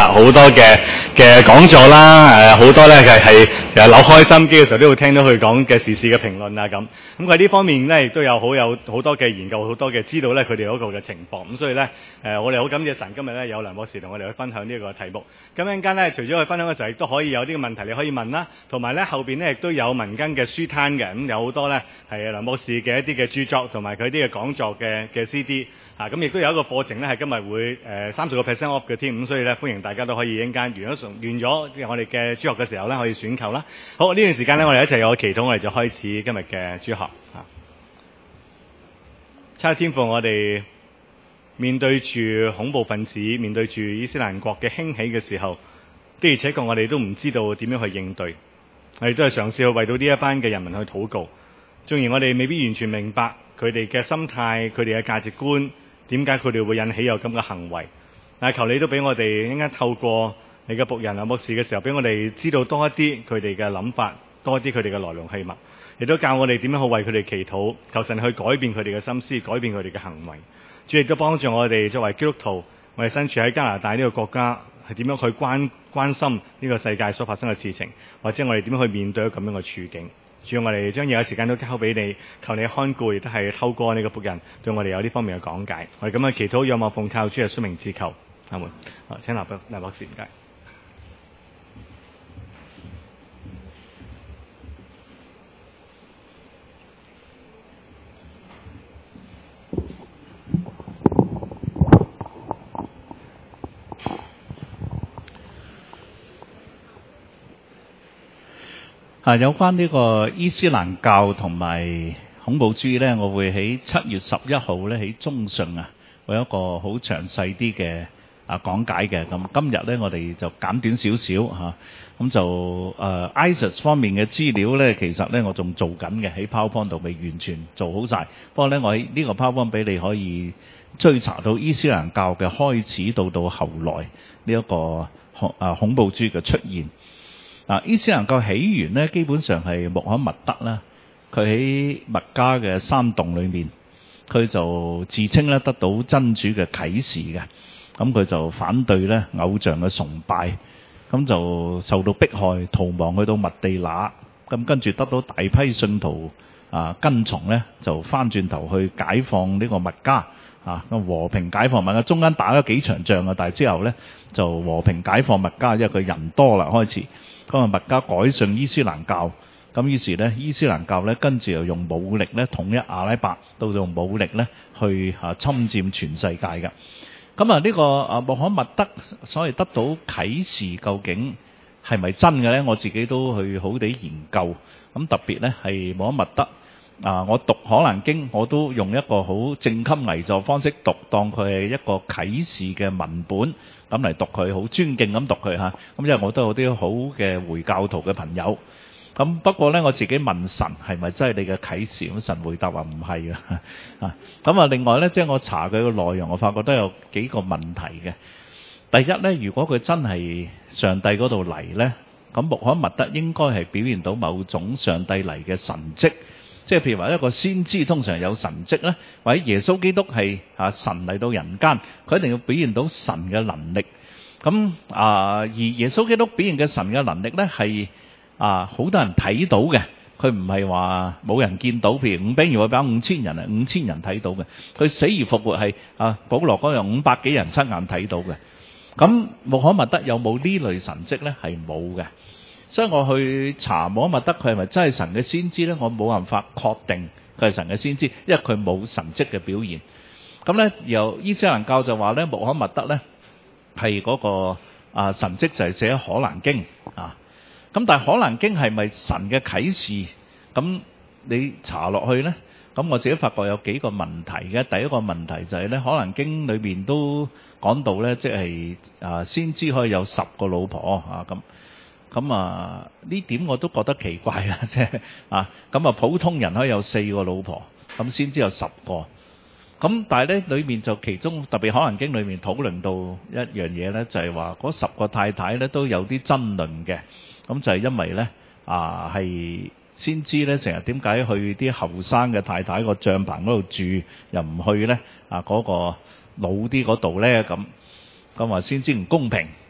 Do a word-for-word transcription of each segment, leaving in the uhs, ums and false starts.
啦，好多嘅嘅講座啦，誒好多咧係係誒扭開心機嘅時候都會聽到佢講嘅時事嘅評論啊咁。咁佢呢方面咧亦都有好有好多嘅研究，好多嘅知道咧佢哋嗰個嘅情況。咁所以咧誒我哋好感謝神今日咧有梁博士同我哋去分享呢個題目。咁一陣間咧除咗去分享嘅時候，亦都可以有啲問題你可以問啦，同埋咧後邊咧亦都有民間嘅書攤嘅，咁有好多咧係梁博士嘅一啲嘅著作同埋佢啲嘅講座嘅嘅 C D。啊，咁亦都有一個課程咧，係今日會誒三十個 percent off 嘅添，咁所以咧歡迎大家都可以一陣間完咗完咗我哋嘅主學嘅時候咧，可以選購啦。好，呢段時間咧，我哋一齊有個祈禱，我哋就開始今日嘅主學。啊，差天父，我哋面對住恐怖分子，面對住伊斯蘭國嘅興起嘅時候，的而且確我哋都唔知道點樣去應對，我哋都係嘗試去為到呢一班嘅人民去禱告。縱然我哋未必完全明白佢哋嘅心態，佢哋嘅價值觀。點解佢哋會引起有咁嘅行為？但係求你都俾我哋應該透過你嘅僕人梁博士嘅時候，俾我哋知道多一啲佢哋嘅諗法，多一啲佢哋嘅來龍去脈，亦都教我哋點樣去為佢哋祈禱，求神去改變佢哋嘅心思，改變佢哋嘅行為。主亦都幫助我哋作為基督徒，我哋身處喺加拿大呢個國家，係點樣去關關心呢個世界所發生嘅事情，或者我哋點樣去面對咁樣嘅處境。主要我哋將有時間都交俾你，求你看顧，亦都係透過你個僕人對我哋有呢方面嘅講解。我哋咁樣祈禱，仰望奉靠主耶穌名字求，阿門。好，請立立博士唔該。 啊，有關呢個伊斯蘭教同埋恐怖主義呢，我會喺七月十一號呢喺中信啊，會有一個好詳細啲嘅啊講解嘅。咁今日呢，我哋就簡短少少嚇，咁就誒 ISIS 方面嘅資料呢，其實呢我仲做緊嘅，喺 PowerPoint 度未完全做好晒。不過呢，我喺呢個 PowerPoint 俾你可以追查到伊斯蘭教嘅開始到到後來呢一個恐啊恐怖主義嘅出現。啊，伊斯蘭教起源咧，基本上係穆罕默德啦。佢喺麥加嘅山洞裏面，佢就自稱咧得到真主嘅啟示嘅。咁佢就反對咧偶像嘅崇拜，咁就受到迫害，逃亡去到麥地那。咁跟住得到大批信徒啊跟從咧，就翻轉頭去解放呢個麥加啊，咁和平解放麥加。中間打咗幾場仗啊，但係之後咧就和平解放麥加，因為佢人多啦開始。咁啊，麥加改信伊斯蘭教，咁於是咧，伊斯蘭教咧跟住又用武力咧統一阿拉伯，到用武力咧去啊侵佔全世界嘅。咁啊，呢個啊穆罕默德所謂得到啟示，究竟係咪真嘅咧？我自己都去好地研究。咁特別咧係穆罕默德啊，我讀《可蘭經》，我都用一個好正襟危坐方式讀，當佢係一個啟示嘅文本。咁嚟讀佢，好尊敬咁讀佢嚇。咁因為我都有啲好嘅回教徒嘅朋友。咁不過咧，我自己問神係咪真係你嘅啟示？咁神回答話唔係嘅。啊，咁啊，另外咧，即係我查佢嘅內容，我發覺都有幾個問題嘅。第一咧，如果佢真係上帝嗰度嚟咧，咁穆罕默德應該係表現到某種上帝嚟嘅神蹟。即係譬如話一個先知通常有神蹟咧，或者耶穌基督係啊神嚟到人間，佢一定要表現到神嘅能力。咁啊，而耶穌基督表現嘅神嘅能力咧係啊好多人睇到嘅，佢唔係話冇人見到。譬如五餅二魚飽五千人啊，五千人睇到嘅。佢死而復活係啊保羅嗰樣五百幾人親眼睇到嘅。咁穆罕默德有冇呢類神蹟咧？係冇嘅。所以我去查穆罕默德佢係咪真係神嘅先知咧？我冇辦法確定佢係神嘅先知，因為佢冇神蹟嘅表現。咁咧，由伊斯蘭教就話咧，穆罕默德咧係嗰個啊神蹟就係寫《可蘭經》啊。咁但係《可蘭經》係咪神嘅啟示？咁你查落去咧，咁我自己發覺有幾個問題嘅。第一個問題就係咧，《可蘭經》裏面都講到咧，即係啊先知可以有十個老婆啊咁。咁啊，呢點我都覺得奇怪啦，即係啊，咁啊普通人可以有四個老婆，咁先知有十個。咁但係咧，裏面就其中特別《可蘭經》裏面討論到一樣嘢咧，就係話嗰十個太太咧都有啲爭論嘅。咁就係因為咧啊，係先知咧成日點解去啲後生嘅太太個帳棚嗰度住，又唔去咧啊嗰個老啲嗰度咧咁？咁話先知唔公平。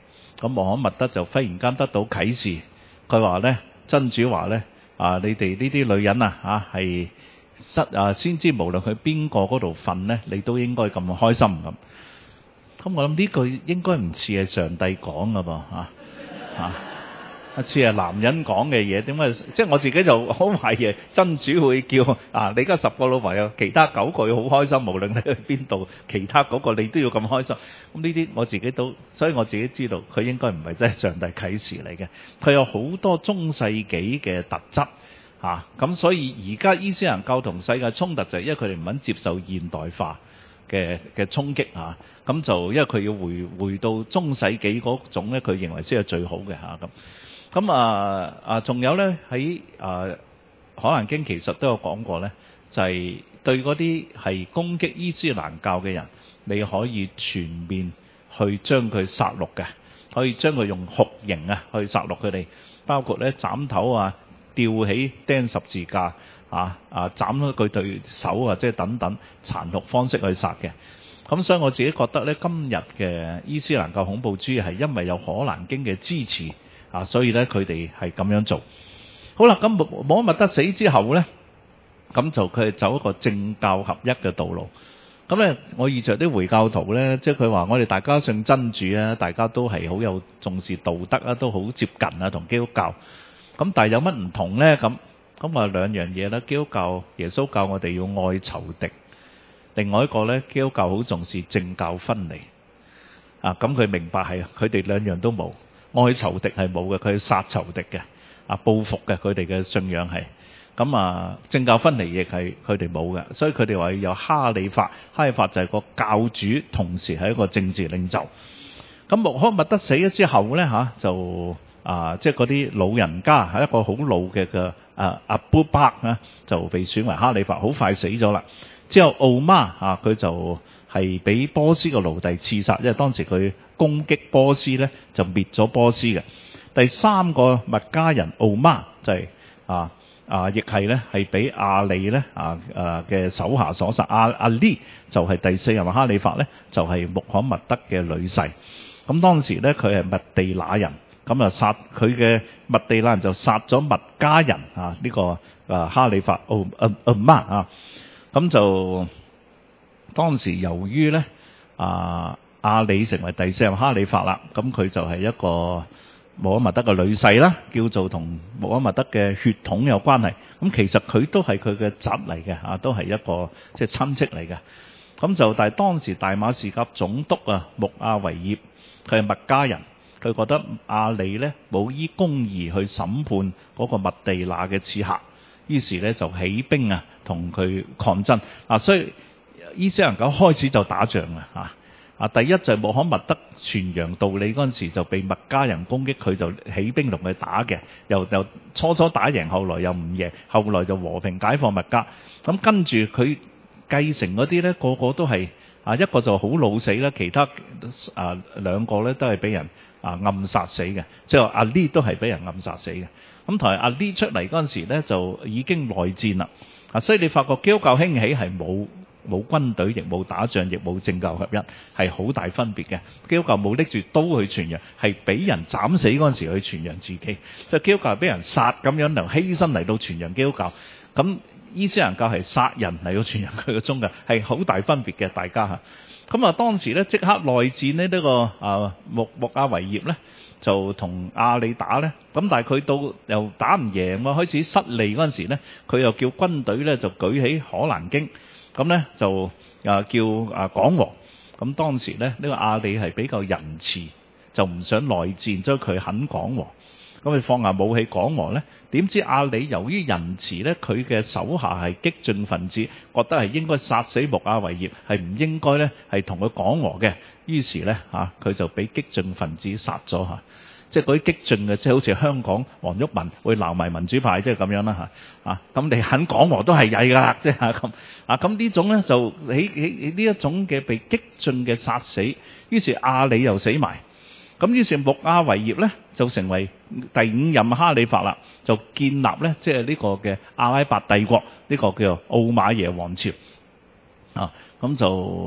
咁穆罕默德就忽然間得到啟示，佢話咧，真主話咧，啊你哋呢啲女人啊嚇係失啊先知，無論去邊個嗰度瞓咧，你都應該咁開心咁。咁我諗呢句應該唔似係上帝講噶噃嚇嚇。一次係男人講嘅嘢，點解？即係我自己就好懷疑，真主會叫啊！你而家十個老婆有其他九個要好開心，無論你去邊度，其他嗰個你都要咁開心。咁呢啲我自己都，所以我自己知道佢應該唔係真係上帝啟示嚟嘅。佢有好多中世紀嘅特質嚇，咁、啊、所以而家伊斯蘭教同世界衝突就係因為佢哋唔肯接受現代化嘅嘅衝擊嚇，咁、啊、就因為佢要回回到中世紀嗰種咧，佢認為先係最好嘅嚇咁。咁啊啊，仲有咧喺啊《可蘭經》其實都有講過咧，就係、是、對嗰啲係攻擊伊斯蘭教嘅人，你可以全面去將佢殺戮嘅，可以將佢用酷刑啊去殺戮佢哋，包括咧斬頭啊、吊起釘十字架啊啊斬咗佢對手啊，即係等等殘酷方式去殺嘅。咁所以我自己覺得咧，今日嘅伊斯蘭教恐怖主義係因為有《可蘭經》嘅支持。啊，所以咧佢哋係咁樣做。好啦，咁穆穆罕默德死之後咧，咁就佢係走一個政教合一嘅道路。咁咧，我遇着啲回教徒咧，即係佢話我哋大家信真主啊，大家都係好有重視道德啊，都好接近啊，同基督教。咁但係有乜唔同咧？咁咁啊兩樣嘢啦。基督教耶穌教我哋要愛仇敵，另外一個咧，基督教好重視政教分離。啊，咁佢明白係佢哋兩樣都冇。愛仇敵係冇嘅，佢係殺仇敵嘅，啊報復嘅，佢哋嘅信仰係咁啊。政教分離亦係佢哋冇嘅，所以佢哋話要有哈里發，哈里發就係個教主，同時係一個政治領袖。咁穆罕默德死咗之後咧嚇，就啊即係嗰啲老人家係一個好老嘅嘅啊阿布伯啊，就被選為哈里發，好快死咗啦。之後奧瑪啊，佢就係俾波斯嘅奴隸刺殺，因為當時佢攻擊波斯咧，就滅咗波斯嘅。第三個麥加人奧瑪就係、是、啊啊，亦係咧係俾阿里咧啊誒嘅手下所殺。阿阿利就係第四任哈里發咧，就係、是、穆罕默德嘅女婿。咁當時咧佢係麥地那人，咁啊殺佢嘅麥地那人就殺咗麥加人啊呢、這個啊哈里發奧奧奧瑪啊，咁就當時由於咧啊。阿里成為第四任哈里發啦，咁佢就係一個穆罕默德嘅女婿啦，叫做同穆罕默德嘅血統有關係。咁其實佢都係佢嘅侄嚟嘅，啊都係一個即係親戚嚟嘅。咁就但係當時大馬士革總督啊穆阿維葉，佢係麥加人，佢覺得阿里咧冇依公義去審判嗰個麥地那嘅刺客，於是咧就起兵啊同佢抗爭。啊，所以伊斯蘭教開始就打仗啦嚇。啊！第一就係穆罕默德傳揚道理嗰陣時就被麥加人攻擊，佢就起兵同佢打嘅，又又初初打贏，後來又唔贏，後來就和平解放麥加。咁跟住佢繼承嗰啲咧，個個都係啊一個就好老死啦，其他啊兩個咧都係俾人啊暗殺死嘅，即係阿利都係俾人暗殺死嘅。咁同埋阿利出嚟嗰陣時咧就已經內戰啦。啊，所以你發覺基督教興起係冇。冇軍隊，亦冇打仗，亦冇政教合一，係好大分別嘅。基督教冇拎住刀去傳揚，係俾人斬死嗰陣時去傳揚自己。就基督教係俾人殺咁樣，能犧牲嚟到傳揚基督教。咁伊斯蘭教係殺人嚟到傳揚佢嘅宗教，係好大分別嘅。大家嚇咁啊，當時咧即刻內戰呢，呢、這個啊穆穆阿維葉咧就同阿里打咧。咁但係佢到又打唔贏喎，開始失利嗰陣時咧，佢又叫軍隊咧就舉起可蘭經。咁咧就啊叫啊講和，咁當時咧呢、這個阿里係比較仁慈，就唔想內戰，所以佢肯講和。咁佢放下武器講和咧，點知阿里由於仁慈咧，佢嘅手下係激進分子，覺得係應該殺死穆阿維葉，係唔應該咧係同佢講和嘅。於是咧嚇佢就俾激進分子殺咗嚇。即係嗰啲激進嘅，即係好似香港黃毓民會鬧埋民主派，即係咁樣啦嚇啊！咁你肯講和都係曳㗎啦，即係咁啊！咁呢種咧就起起呢一種嘅被激進嘅殺死，於是阿里又死埋。咁於是穆阿維葉咧就成為第五任哈里發啦，就建立咧即係呢個嘅阿拉伯帝國，呢個叫做奧馬耶王朝啊。咁就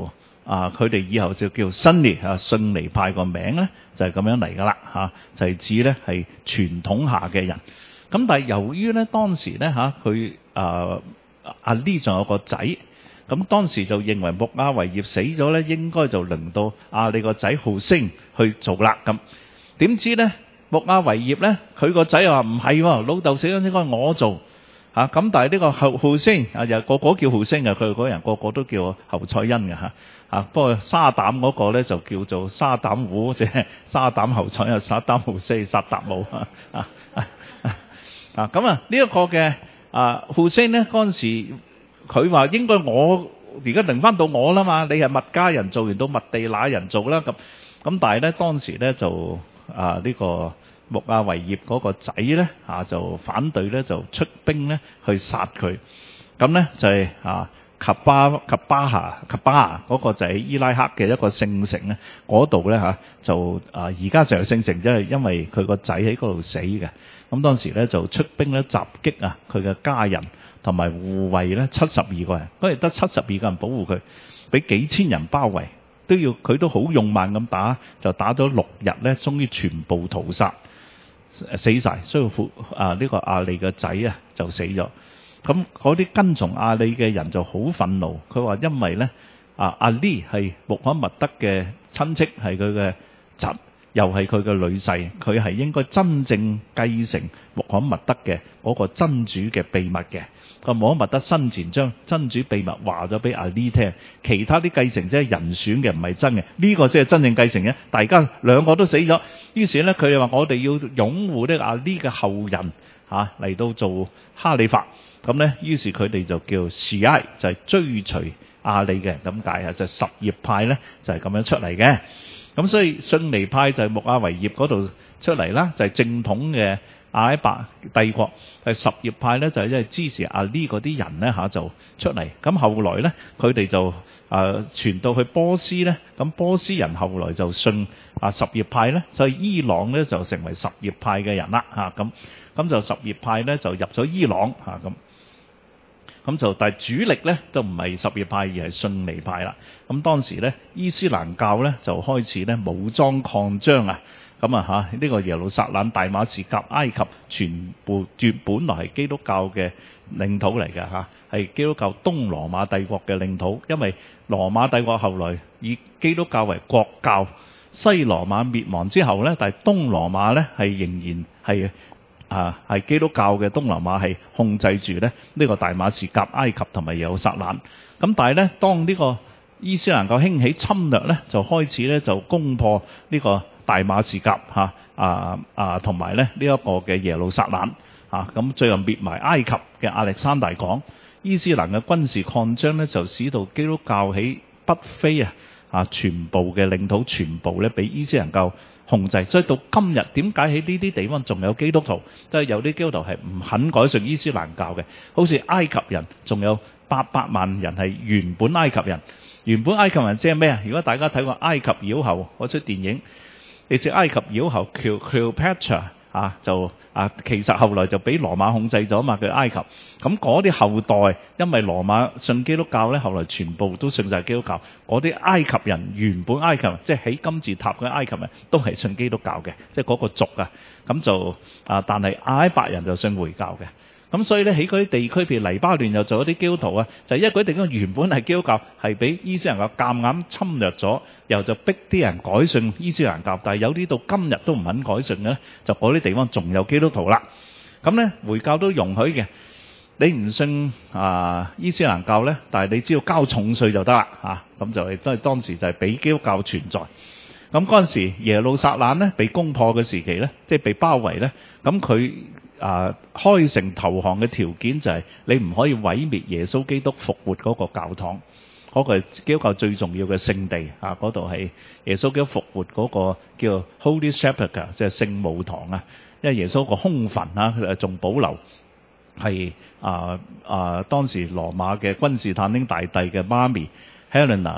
啊，佢哋以後就叫新尼啊，遜尼派個名咧就係、是、咁樣嚟噶啦嚇，就係、是、指咧係傳統下嘅人。咁但係由於咧當時咧嚇佢啊阿呢仲有個仔，咁當時就認為穆亞維葉死咗咧，應該就輪到阿里個仔浩星去做啦。咁點知咧穆亞維葉咧佢個仔又話唔係喎，老豆死咗應該我做。嚇咁、啊，但係呢個後浩星啊，又個個叫浩星啊，佢嗰人個個都叫侯賽因嘅嚇。啊，不過沙膽嗰個咧就叫做沙膽胡，即係沙膽侯賽因、沙膽浩星、沙達姆啊啊啊！咁啊，呢一個嘅啊浩星咧嗰陣時，佢話應該我而家輪翻到我啦嘛，你係麥加人做完到麥地那人做啦咁。咁但係咧當時咧就啊呢、這個。穆亞維葉嗰個仔咧啊就反對咧，就出兵咧去殺佢。咁咧就係、是、啊及巴及巴哈及巴嗰個就係伊拉克嘅一個聖城咧，嗰度咧嚇就啊而家就係聖城，因為因為佢個仔喺嗰度死嘅。咁當時咧就出兵咧襲擊啊佢嘅家人，同埋護衛咧七十二個人，嗰日得七十二個人保護佢，俾幾千人包圍，都要佢都好勇猛咁打，就打咗六日咧，終於全部屠殺。死晒，所以啊呢、這個亞利嘅仔啊就死咗。咁嗰啲跟從亞利嘅人就好憤怒，佢話因為咧啊阿利係穆罕默德嘅親戚，係佢嘅侄，又係佢嘅女婿，佢係應該真正繼承穆罕默德嘅嗰個真主嘅秘密嘅。個穆罕默德生前將真主秘密話咗俾阿利聽，其他啲繼承者係人選嘅，唔係真嘅。呢、這個先係真正繼承嘅。大家兩個都死咗，於是咧佢哋話我哋要擁護呢個阿利嘅後人嚇嚟、啊、到做哈里發。咁咧，於是佢哋就叫士埃，就係、是、追隨阿里嘅咁解啊，就係、什葉派咧就係、是、咁樣出嚟嘅。咁所以遜尼派就係穆亞維葉嗰度出嚟啦，就係、是、正統嘅阿拉伯帝國。係什葉派咧就係因為支持阿利嗰啲人咧嚇就出嚟。咁後來咧佢哋就啊傳到去波斯咧，咁波斯人後來就信啊什葉派咧，所以伊朗咧就成為什葉派嘅人啦嚇咁。咁就什葉派咧就入咗伊朗嚇咁。咁就但係主力咧都唔係什葉派，而係遜尼派啦。咁當時咧伊斯蘭教咧就開始咧武裝擴張啊。咁啊嚇呢個耶路撒冷、大馬士革、埃及全部絕本來係基督教嘅領土嚟嘅嚇，係基督教東羅馬帝國嘅領土。因為羅馬帝國後來以基督教為國教，西羅馬滅亡之後咧，但係東羅馬咧係仍然係。啊，係基督教嘅東羅馬係控制住咧呢個大馬士革、埃及同埋耶路撒冷。咁但係咧，當呢個伊斯蘭教興起侵略咧，就開始咧就攻破呢個大馬士革嚇啊啊，同埋咧呢一個嘅耶路撒冷啊，咁最後滅埋埃及嘅亞歷山大港。伊斯蘭嘅軍事擴張咧，就使到基督教喺北非啊啊全部嘅領土全部咧俾伊斯蘭教控制，所以到今日點解喺呢啲地方仲有基督徒？都係有啲基督徒係唔肯改信伊斯蘭教嘅，好似埃及人仲有八百萬人係原本埃及人。原本埃及人即係咩啊？如果大家睇過埃及妖后嗰出電影，你知埃及妖后 Cleopatra 啊，就啊其實後來就俾羅馬控制咗嘛，佢埃及。咁嗰啲後代因為羅馬信基督教咧，後來全部都信晒基督教。嗰啲埃及人原本埃及人，即係起金字塔嘅埃及人都係信基督教嘅，即係嗰個族啊。咁就啊，但係阿拉伯人就信回教嘅。咁所以咧喺嗰啲地區，譬如黎巴嫩又做一啲基督徒啊，就係、因為嗰啲地方原本係基督教，係俾伊斯蘭教夾硬侵略咗，然後就逼啲人改信伊斯蘭教。但係有啲到今日都唔肯改信嘅咧，就嗰啲地方仲有基督徒啦。咁咧回教都容許嘅，你唔信啊伊斯蘭教咧，但係你只要交重稅就得啦嚇。咁就係真係當時就係俾基督教存在。咁嗰陣時耶路撒冷咧被攻破嘅時期咧，即係被包圍咧，咁佢。啊！開城投降嘅條件就係你唔可以毀滅耶穌基督復活嗰個教堂，嗰、嗰個係基督教最重要嘅聖地啊！嗰度係耶穌基督復活嗰個叫 Holy Sepulchre，即係聖母堂啊！因為耶穌個空墳啊，仲保留係啊啊當時羅馬嘅君士坦丁大帝嘅媽咪 Helena 咧，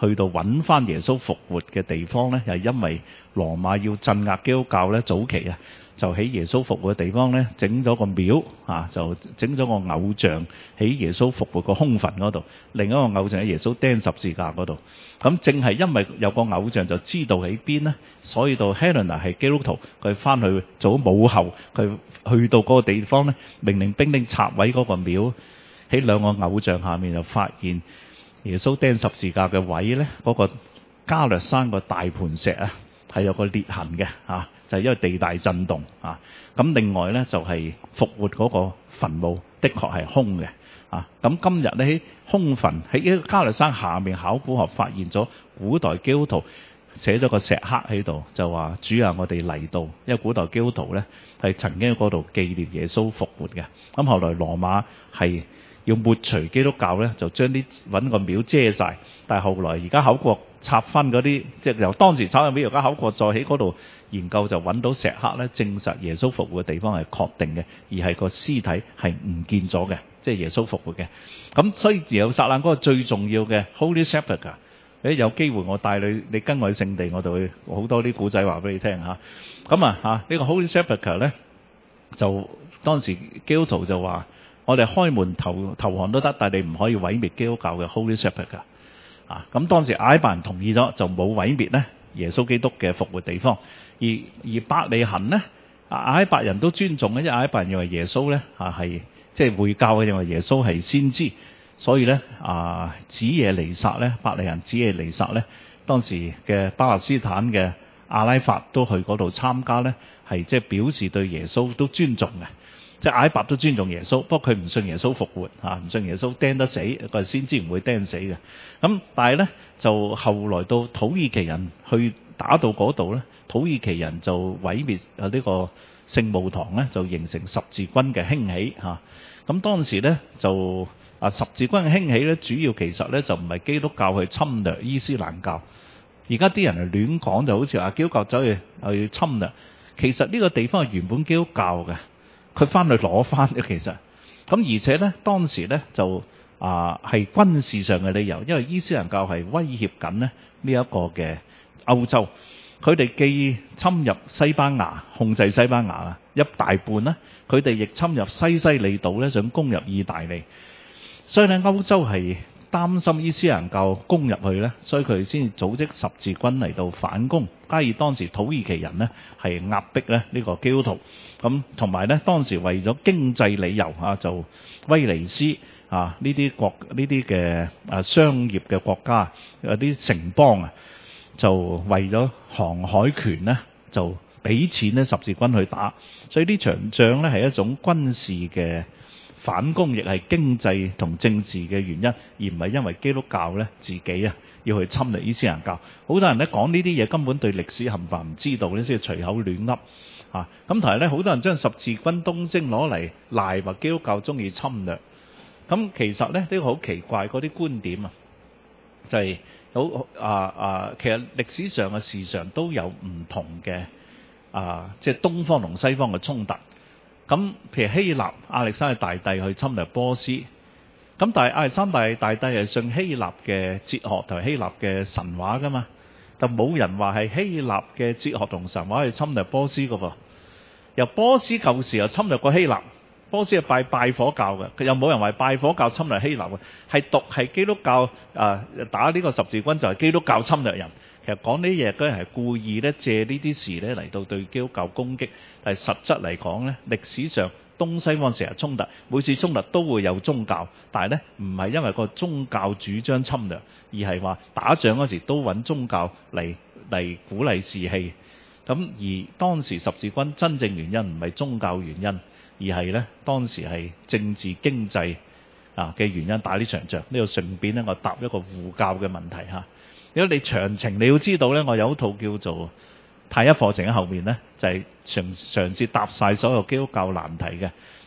去到揾翻耶穌復活嘅地方咧，又係因為羅馬要鎮壓基督教咧，早期啊，就喺耶穌復活嘅地方咧，整咗個廟啊，就整咗個偶像喺耶穌復活個空墳嗰度，另一個偶像喺耶穌釘十字架嗰度。咁正係因為有個偶像就知道喺邊咧，所以到 Helena 係基督徒，佢翻去做武後，佢去到嗰個地方咧，命令兵丁拆毀嗰個廟，喺兩個偶像下面就發現耶穌釘十字架嘅位咧，嗰、那個加略山個大盤石啊，係有個裂痕嘅啊，就係、是、因為地大震動啊。咁另外咧就係、是、復活嗰個墳墓，的確係空嘅啊。咁今日咧喺空墳喺呢個加略山下面，考古學發現咗古代基督徒寫咗個石刻喺度，就話主啊，我哋嚟到，因為古代基督徒咧係曾經喺嗰度紀念耶穌復活嘅。咁後來羅馬係要抹除基督教咧，就將啲揾個廟遮晒。但係後來而家考古拆分嗰啲，即係由當時炒嘅廟，而家考古再喺嗰度研究，就揾到石刻咧，證實耶穌復活嘅地方係確定嘅，而係個屍體係唔見咗嘅，即係耶穌復活嘅。咁所以耶路撒冷嗰個最重要嘅 Holy Sepulchre，誒有機會我帶你你跟我去聖地，我就會好多啲古仔話俾你聽嚇。咁啊嚇呢個 Holy Sepulchre 咧，就當時基督徒就話：我哋開門投投降都得，但係你唔可以毀滅基督教嘅 Holy Sepulchre 啊！咁當時亞拉伯人同意咗，就冇毀滅咧耶穌基督嘅復活地方。而而伯利恆咧，亞拉伯人都尊重嘅，因為亞拉伯人認為耶穌咧啊係即係會教嘅，認為耶穌係先知，所以咧啊子夜彌撒咧，伯利恆子夜彌撒咧，當時嘅巴勒斯坦嘅阿拉法都去嗰度參加咧，係即係表示對耶穌都尊重嘅。即係亞拉伯都尊重耶穌，不過佢唔信耶穌復活嚇，唔信耶穌釘得死，佢先知唔會釘死嘅。咁但係咧就後來到土耳其人去打到嗰度咧，土耳其人就毀滅啊呢個聖墓堂咧，就形成十字軍嘅興起嚇。咁當時咧就啊十字軍嘅興起咧，主要其實咧就唔係基督教去侵略伊斯蘭教。而家啲人係亂講，就好似話基督教走去去侵略，其實呢個地方係原本基督教嘅。佢翻去攞翻嘅其實，咁而且咧當時咧就啊係、呃、軍事上嘅理由，因為伊斯蘭教係威脅緊咧呢一個嘅歐洲，佢哋既侵入西班牙，控制西班牙啊一大半啦，佢哋亦侵入西西里島咧，想攻入意大利，所以咧歐洲係擔心伊斯蘭教攻入去咧，所以佢哋先組織十字軍嚟到反攻。加以當時土耳其人呢係壓迫咧呢個基督徒，咁同埋咧當時為咗經濟理由啊，就威尼斯啊呢啲國呢啲嘅啊商業嘅國家有啲城邦啊，就為咗航海權呢，就俾錢咧十字軍去打，所以呢場仗咧係一種軍事嘅反攻，亦係經濟同政治嘅原因，而唔係因為基督教咧自己啊要去侵略伊斯蘭教。好多人咧講呢啲嘢根本對歷史冚唪唥唔知道咧，先隨口亂噏啊！咁同埋咧，好多人將十字軍東征攞嚟賴話基督教中意侵略。咁其實咧呢、呢個好奇怪嗰啲觀點啊，就係、是、好啊啊！其實歷史上嘅事上都有唔同嘅啊，即係東方同西方嘅衝突。咁譬如希臘亞歷山大大帝去侵略波斯，咁但係亞歷山大大帝係信希臘嘅哲學同希臘嘅神話噶嘛，就冇人話係希臘嘅哲學同神話去侵略波斯噶噃。由波斯舊時又侵略過希臘，波斯係拜拜火教嘅，佢又冇人話拜火教侵略希臘嘅，係獨係基督教啊打呢個十字軍就係基督教侵略人。其實講呢啲嘢嗰人係故意咧借呢啲事咧嚟到對基督教攻擊，但係實質嚟講咧，歷史上東西方成日衝突，每次衝突都會有宗教，但係咧唔係因為個宗教主張侵略，而係話打仗嗰時都揾宗教嚟嚟鼓勵士氣。咁而當時十字軍真正原因唔係宗教原因，而係咧當時係政治經濟啊嘅原因打呢場仗。呢度順便咧我答一個護教嘅問題嚇。如果你詳情你要知道咧，我有一套叫做太一課程喺後面咧，就係嘗嘗試答晒所有基督教難題嘅。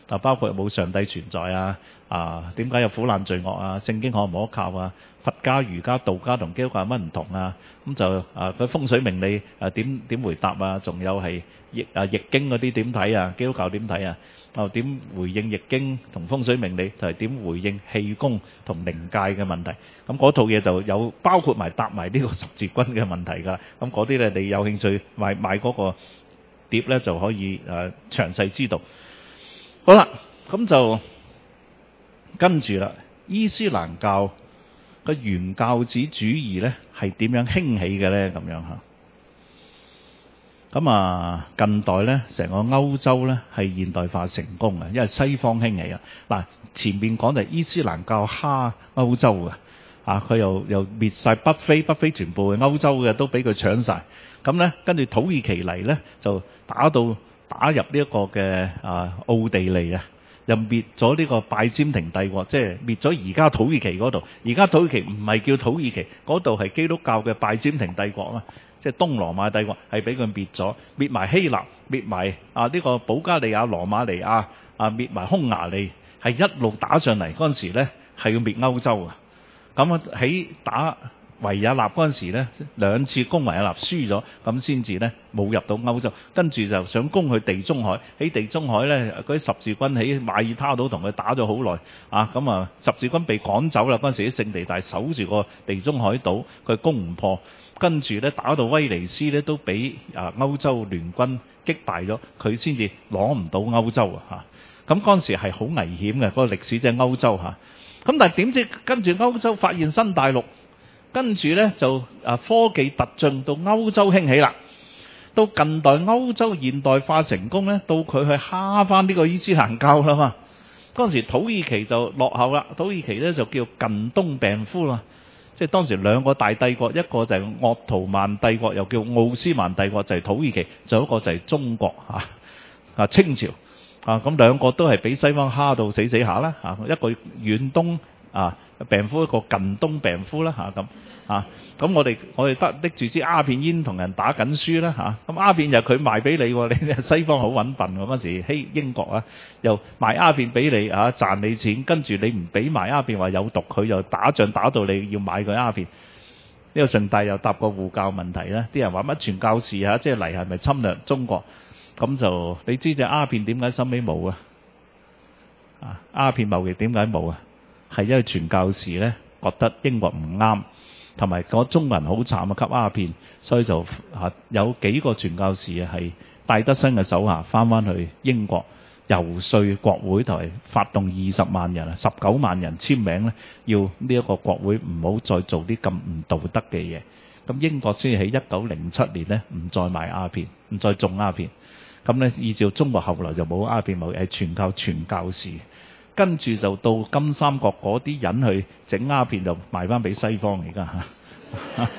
啊，包括冇上帝存在啊，啊點解有苦難罪惡啊，聖經可唔可靠啊，佛家、儒家、道家同基督教有乜唔同啊？咁就啊佢風水命理啊點點回答啊？仲有係易啊易經嗰啲點睇啊？基督教點睇啊？啊點回應易經同風水命理，就係點回應氣功同靈界嘅問題？咁嗰套嘢就有包括埋答埋呢個十字軍嘅問題㗎。咁嗰啲咧，你有興趣買買嗰個碟咧，就可以誒詳細知道。好啦，咁就跟住啦，伊斯蘭教個原教旨主義咧係點樣興起嘅咧？咁樣嚇。咁啊，近代咧，成個歐洲咧係現代化成功嘅，因為西方興起啊。嗱，前面講就係伊斯蘭教蝦歐洲嘅，啊，佢又又滅晒北非，北非全部嘅歐洲嘅都俾佢搶晒。咁咧，跟住土耳其嚟咧，就打到打入呢一個嘅啊奧地利啊，又滅咗呢個拜占庭帝國，即係滅咗而家土耳其嗰度。而家土耳其唔係叫土耳其，嗰度係基督教嘅拜占庭帝國啊。即係東羅馬帝國係俾佢滅咗，滅埋希臘，滅埋啊呢個保加利亞、羅馬尼亞啊，滅埋匈牙利，係一路打上嚟嗰陣時咧，係要滅歐洲啊！咁啊喺打維也納嗰陣時咧，兩次攻維也納輸咗，咁先至咧冇入到歐洲，跟住就想攻去地中海，喺地中海咧嗰啲十字軍喺馬爾他島同佢打咗好耐啊！咁啊十字軍被趕走啦，嗰陣時啲聖地但係守住個地中海島，佢攻唔破。跟住咧打到威尼斯咧，都俾啊歐洲聯軍擊敗咗，佢先至攞唔到歐洲啊！嚇，咁嗰陣時係好危險嘅，嗰個歷史即係歐洲嚇。咁但係點知跟住歐洲發現新大陸，跟住咧就啊科技突進到歐洲興起啦。到近代歐洲現代化成功咧，到佢去蝦翻呢個伊斯蘭教啦嘛。嗰陣時土耳其就落後啦，土耳其咧就叫近東病夫啦。即係當時兩個大帝國，一個就係鄂圖曼帝國，又叫奧斯曼帝國，就係土耳其；仲有一個就係中國嚇啊清朝啊，咁兩個都係俾西方蝦到死死下啦嚇，一個遠東啊病夫，一個近東病夫啦嚇咁啊，咁我哋我哋得拎住支鴉片煙同人打緊輸啦嚇，咁鴉片就佢賣俾你喎，你西方好揾笨喎嗰陣時，希英國啊又賣鴉片俾你啊賺你錢，跟住你唔俾賣鴉片話有毒，佢又打仗打到你要買個鴉片。呢個順帶又答個護教問題啦，啲人話乜傳教士啊，即係嚟係咪侵略中國？咁就你知隻鴉片點解收尾冇啊？啊鴉片貿易點解冇啊？係因為傳教士咧覺得英國唔啱，同埋嗰中國人好慘啊，吸鴉片，所以就嚇有幾個傳教士係戴德生嘅手下翻翻去英國遊說國會，同埋發動二十萬人啊，十九萬人簽名咧，要呢一個國會唔好再做啲咁唔道德嘅嘢。咁英國先喺一九零七年咧唔再賣鴉片，唔再種鴉片。咁咧依照中國後來就冇鴉片貿易，係全靠傳教士。跟住就到金三角嗰啲人去整鴉片，就賣翻俾西方而家嚇。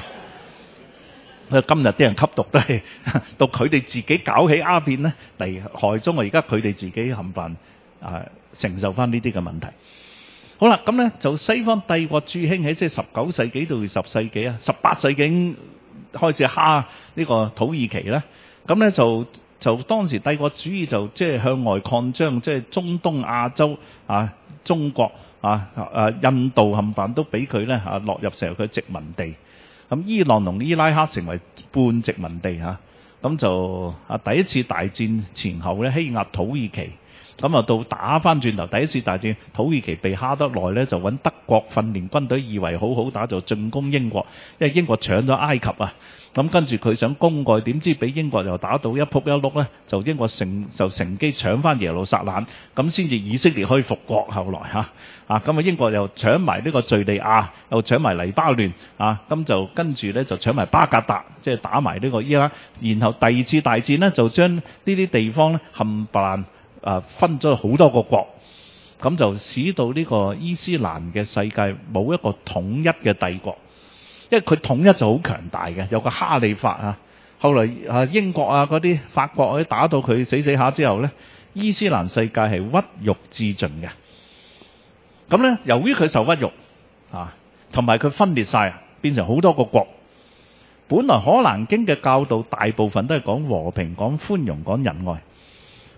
今日啲人吸毒都係到佢哋自己搞起鴉片咧嚟害中國，而家佢哋自己冚唪唥啊承受翻呢啲嘅問題。好啦，咁咧就西方帝國主興起，即係十九世紀到二十世紀啊，十八世紀已經開始蝦呢個土耳其咧。咁咧就就當時帝國主義就即係向外擴張，即係中東亞洲啊、中國啊、啊印度冚唪唥都俾佢咧啊落入成為佢殖民地。咁伊朗同伊拉克成為半殖民地嚇，咁就啊第一次大戰前後咧欺壓土耳其，咁啊到打翻轉頭，第一次大戰土耳其被蝦得耐咧，就揾德國訓練軍隊，以為好好打就進攻英國，因為英國搶咗埃及啊，咁跟住佢想攻過去，點知俾英國又打到一仆一碌咧，就英國乘就乘機搶翻耶路撒冷，咁先至以色列可以復國。後來嚇啊咁啊英國又搶埋呢個敍利亞，又搶埋黎巴嫩啊，咁就跟住咧就搶埋巴格達，即係打埋呢個伊拉克，然後第二次大戰呢，就將呢啲地方咧冚唪唥啊分咗好多個國，咁就使到呢個伊斯蘭嘅世界冇一個統一嘅帝國。因為佢統一就好強大嘅，有個哈里發啊。後來啊英國啊嗰啲法國嗰啲打到佢死死下之後咧，伊斯蘭世界係屈辱至盡嘅。咁咧，由於佢受屈辱啊，同埋佢分裂晒，變成好多個國。本來可蘭經嘅教導大部分都係講和平、講寬容、講仁愛。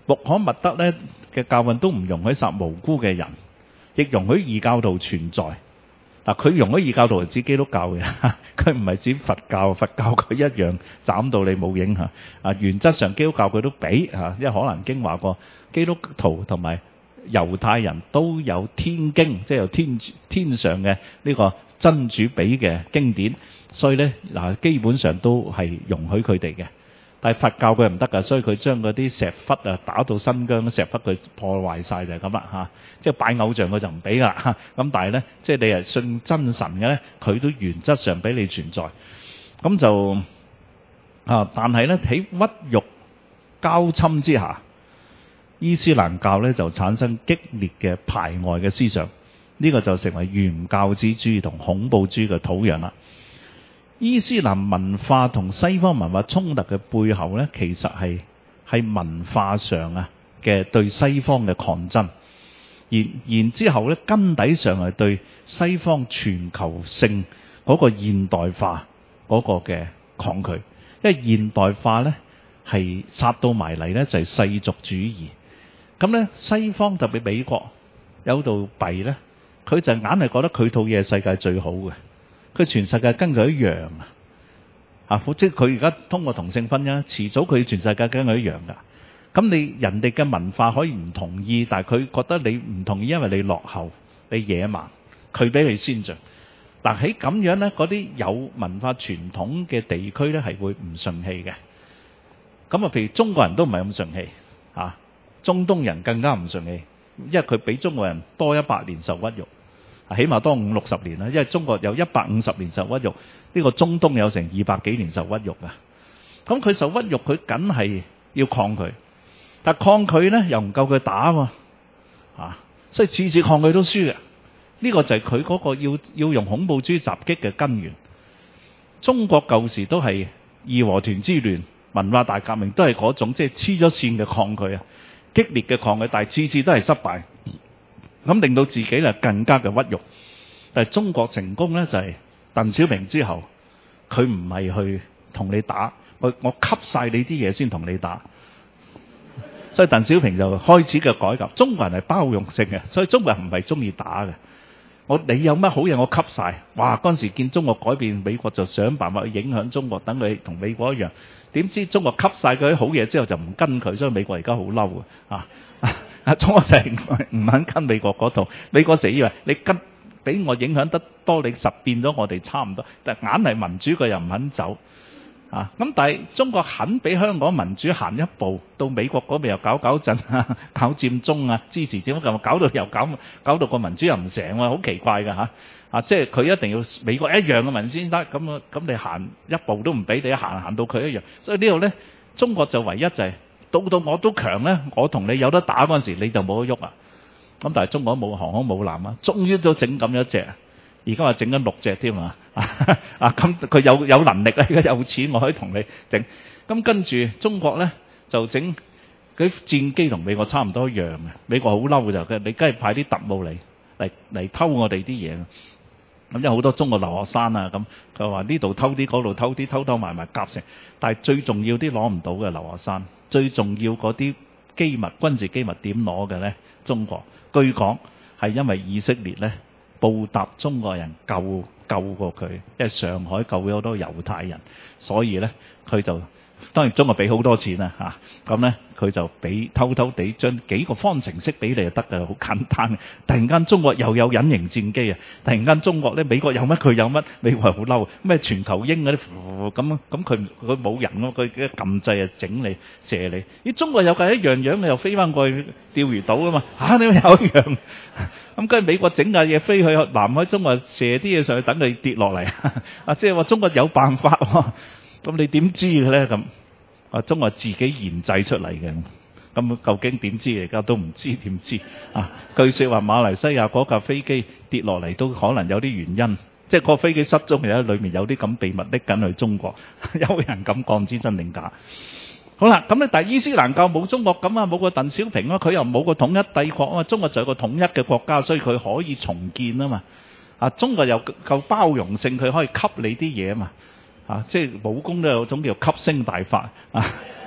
穆罕默德咧嘅教訓都唔容許殺無辜嘅人，亦容許異教徒存在。嗱，佢容許異教徒係指基督教嘅，佢唔係指佛教。佛教佢一樣斬到你冇影響。啊，原則上基督教佢都俾嚇，因為可能經話過基督徒同埋猶太人都有天經，即係由天天上嘅呢個真主俾嘅經典，所以咧嗱基本上都係容許佢哋嘅。但係佛教佢唔得㗎，所以佢將嗰啲石窟啊打到新疆石窟佢破壞晒就係咁啦嚇，即係擺偶像佢就唔俾㗎啦。咁但係咧，即係你係信真神嘅咧，佢都原則上俾你存在。咁就啊，但係咧喺屈辱交侵之下，伊斯蘭教咧就產生激烈嘅排外嘅思想，呢個就成為原教旨主義同恐怖主義嘅土壤啦。伊斯蘭文化同西方文化衝突嘅背後咧，其實係係文化上啊嘅對西方嘅抗爭，然然之後咧根底上係對西方全球性嗰個現代化嗰個嘅抗拒，因為現代化咧係殺到埋嚟咧就係世俗主義。咁咧西方特別美國有度弊咧，佢就硬係覺得佢套嘢係世界最好嘅。佢全世界跟佢一樣啊！啊，即係佢而家通過同性婚姻，遲早佢全世界跟佢一樣噶。咁你人哋嘅文化可以唔同意，但係佢覺得你唔同意，因為你落後，你野蠻，佢比你先進。嗱喺咁樣咧，嗰啲有文化傳統嘅地區咧係會唔順氣嘅。咁啊，譬如中國人都唔係咁順氣啊，中東人更加唔順氣，因為佢比中國人多一百年受屈辱。起碼多五六十年啦，因為中國有一百五十年受屈辱，呢個中東有成二百幾年受屈辱啊。咁佢受屈辱，佢梗係要抗拒，但抗拒咧又唔夠佢打喎，啊，所以次次抗拒都輸嘅。呢個就係佢嗰個要要用恐怖主義襲擊嘅根源。中國舊時都係義和團之亂、文化大革命都係嗰種即係黐咗線嘅抗拒啊，激烈嘅抗拒，但係次次都係失敗。咁令到自己咧更加嘅屈辱，但係中國成功咧就係鄧小平之後，佢唔係去同你打，我我吸晒你啲嘢先同你打，所以鄧小平就開始嘅改革。中國人係包容性嘅，所以中國人唔係中意打嘅。我你有乜好嘢我吸晒，哇！嗰陣時見中國改變，美國就想辦法去影響中國，等佢同美國一樣。點知中國吸晒佢啲好嘢之後就唔跟佢，所以美國而家好嬲啊！啊，中國就係唔肯跟美國嗰套，美國就以為你跟俾我影響得多，你實變咗我哋差唔多，但係硬係民主佢又唔肯走啊！咁但係中國肯俾香港民主行一步，到美國嗰邊又搞搞震啊，搞佔中啊，支持政府咁，搞到又搞搞到個民主又唔成喎，好奇怪㗎嚇啊！即係佢一定要美國一樣嘅民主先得，咁啊咁你行一步都唔俾你行，行到佢一樣，所以呢度咧中國就唯一就係、是。到到我都強咧，我同你有得打嗰陣時，你就冇得喐啊！咁但係中國冇航空母艦啊，終於都整咁一隻，而家話整緊六隻添啊！啊咁佢有有能力啊，而家有錢，我可以同你整。咁跟住中國咧就整佢戰機同美國差唔多一樣嘅，美國好嬲就佢你梗係派啲特務嚟嚟嚟偷我哋啲嘢。咁有好多中國留學生啊，咁佢話呢度偷啲，嗰度偷啲，偷偷埋埋夾成。但係最重要啲攞唔到嘅留學生，最重要嗰啲機密軍事機密點攞嘅咧？中國據講係因為以色列咧報答中國人救救過佢，因為上海救咗好多猶太人，所以咧佢就當然中國俾好多錢啊嚇，咁咧佢就俾偷偷地將幾個方程式俾你就得㗎，好簡單。突然間中國又有隱形戰機啊！突然間中國咧美國有乜佢有乜，美國係好嬲，咩全球鷹嗰啲咁咁佢佢冇人咯，佢嘅撳掣啊整你射你。咦中國有架一樣樣，你又飛翻過去釣魚島啊嘛嚇，你有一樣咁跟住美國整架嘢飛去南海，中國射啲嘢上去等佢跌落嚟啊！即係話中國有辦法喎。咁你點知嘅咧？咁啊，中國自己研製出嚟嘅，咁究竟點知？而家都唔知點知啊！據說話馬來西亞嗰架飛機跌落嚟都可能有啲原因，即係個飛機失蹤，而家裏面有啲咁秘密拎緊去中國，有人咁講，唔知真定假。好啦，咁咧，但係伊斯蘭教冇中國咁啊，冇個鄧小平啊，佢又冇個統一帝國啊，中國就有個統一嘅國家，所以佢可以重建啊嘛。啊，中國又夠包容性，佢可以吸你啲嘢啊嘛。啊，即係武功都有種叫吸星大法啊，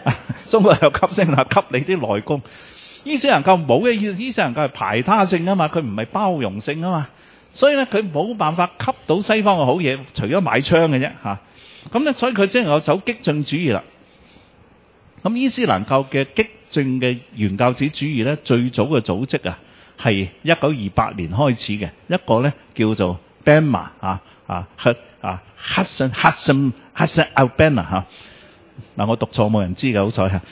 中國又吸星啦，吸你啲內功。伊斯蘭教冇嘅，伊斯蘭教係排他性啊嘛，佢唔係包容性啊嘛，所以咧佢冇辦法吸到西方嘅好嘢，除咗買槍嘅啫嚇。咁咧，所以佢只能夠走激進主義啦。咁伊斯蘭教嘅激進嘅原教旨主義咧，最早嘅組織啊，係一九二八年開始嘅，一個咧叫做 Banna 啊啊啊 Hassan Hassan Hassan al-Banna 嚇。嗱，我讀錯冇人知嘅，好彩嚇。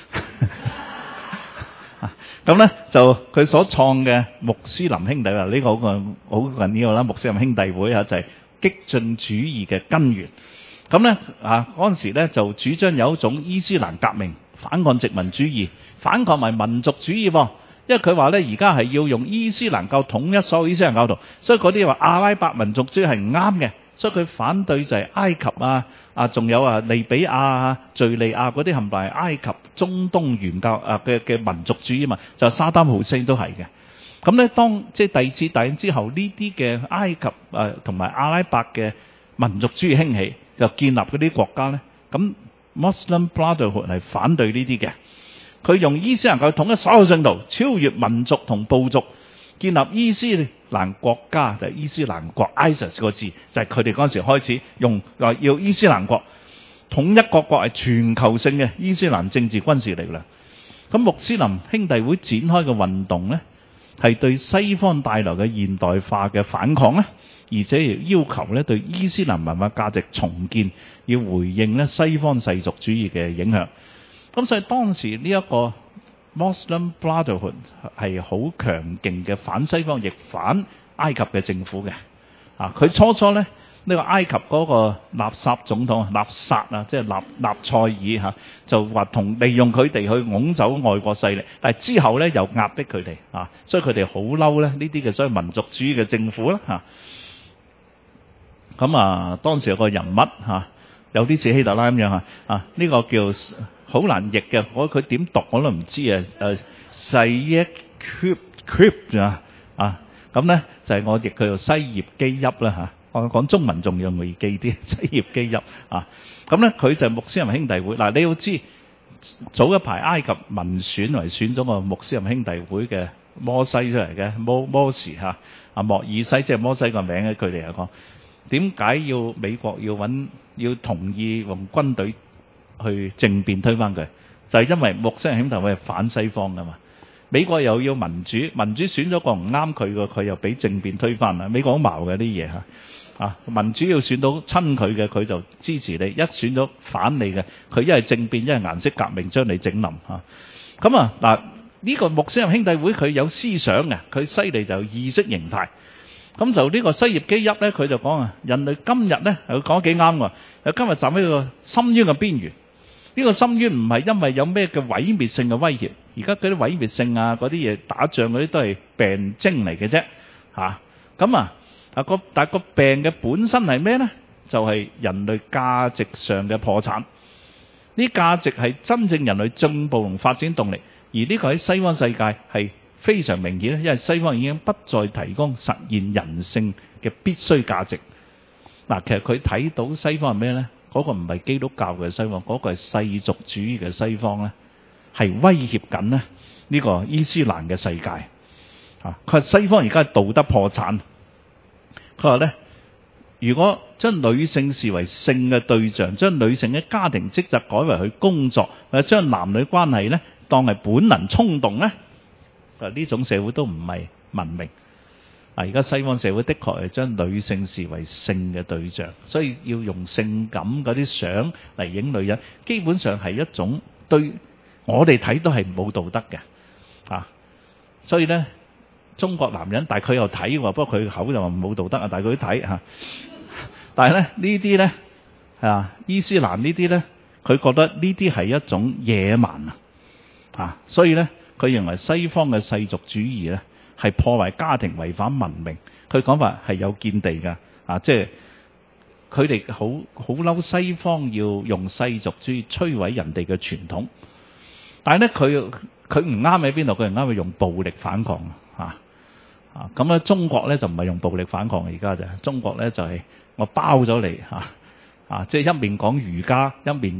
咁咧就佢所創嘅穆斯林兄弟會，呢、這個好好緊要啦。穆斯林兄弟會啊，就係激進主義嘅根源。咁咧啊，嗰陣時咧就主張有一種伊斯蘭革命，反抗殖民主義，反抗埋民族主義喎。因為佢話咧，而家係要用伊斯蘭教統一所有伊斯蘭教徒，所以嗰啲話阿拉伯民族主義係唔啱嘅。所以佢反對就係埃及啊啊，仲有啊利比亞啊、敍利亞嗰啲冚唪唥埃及中東原教啊嘅嘅民族主義嘛，就沙丹胡塞都係嘅。咁咧，當即係第二次大戰之後，呢啲嘅埃及啊同埋阿拉伯嘅民族主義興起，就建立嗰啲國家咧。咁 Muslim Brotherhood 係反對呢啲嘅，佢用伊斯蘭教統一所有信徒，超越民族同部族，建立伊斯蘭國家，就係、是、伊斯蘭國 ISIS 個字，就係佢哋嗰陣時開始用話要伊斯蘭國統一各國，係全球性嘅伊斯蘭政治軍事力量。咁穆斯林兄弟會展開嘅運動呢，係對西方帶來嘅現代化嘅反抗呢，而且亦要求咧對伊斯蘭文化價值重建，要回應咧西方世俗主義嘅影響。咁所以當時呢一個 Muslim Brotherhood 係好強勁嘅反西方，亦反埃及嘅政府嘅。啊，佢初初咧呢、呢個埃及嗰個納薩總統納薩啊，即係納納賽爾嚇、啊，就話同利用佢哋去拱走外國勢力，但係之後咧又壓迫佢哋啊，所以佢哋好嬲咧呢啲嘅所謂民族主義嘅政府啦嚇。咁啊，啊，當時有個人物嚇、啊，有啲似希特拉咁樣嚇啊，呢、呢個叫好難譯嘅，我佢點讀我都唔知啊。誒 Sayyid Qutb 啊啊，咁咧就係、是、我譯佢做西葉基邑啦嚇。我講中文仲容易記啲，西葉基邑啊。咁咧佢就係穆斯林兄弟會嗱、啊，你要知早一排埃及民選為選咗個穆斯林兄弟會嘅摩西出嚟嘅摩摩士嚇啊，莫爾西即係摩西個名咧，佢哋嚟講點解要美國要揾要同意用軍隊去政變推翻佢，就係、是、因為穆斯林兄弟會係反西方噶嘛。美國又要民主，民主選咗個唔啱佢個，佢又俾政變推翻啦。美國好矛嘅啲嘢嚇啊，民主要選到親佢嘅，佢就支持你；一選咗反你嘅，佢一係政變，一係顏色革命將你整冧嚇。咁啊嗱，呢、這個穆斯林兄弟會佢有思想嘅，佢犀利就有意識形態。咁就呢個西葉基邑咧，佢就講啊，人類今日咧，佢講得幾啱喎。又今日站喺個深淵嘅邊緣。呢個深淵唔係因為有咩嘅毀滅性嘅威脅，而家嗰啲毀滅性啊，嗰啲嘢打仗嗰啲都係病徵嚟嘅啫嚇。咁啊啊個但係個病嘅本身係咩咧？就係、是、人類價值上嘅破產。呢價值係真正人類進步同發展動力，而呢個喺西方世界係非常明顯咧，因為西方已經不再提供實現人性嘅必須價值。嗱，其實佢睇到西方係咩咧？嗰個唔係基督教嘅西方，嗰個係世俗主義嘅西方咧，係威脅緊咧呢個伊斯蘭嘅世界。啊，佢話西方而家係道德破產。佢話咧，如果將女性視為性嘅對象，將女性嘅家庭職責改為去工作，或者將男女關係咧當係本能衝動咧，啊呢種社會都唔係文明。啊！而家西方社會的確係將女性視為性嘅對象，所以要用性感嗰啲相嚟影女人，基本上係一種對我哋睇都係冇道德嘅啊！所以咧，中國男人，但係佢又睇喎，不過佢口就話冇道德啊，但係佢都睇嚇。但係咧呢啲咧啊，伊斯蘭呢啲咧，佢覺得呢啲係一種野蠻啊！啊，所以咧佢認為西方嘅世俗主義咧，係破壞家庭、違反文明。佢講法係有見地㗎，啊，即係佢哋好好嬲西方要用世俗主義摧毀人哋嘅傳統。但係咧，佢佢唔啱喺邊度？佢唔啱去用暴力反抗啊！啊，咁咧中國咧就唔係用暴力反抗，而家就中國咧就係、是、我包咗你嚇啊！即係一面講儒家，一面又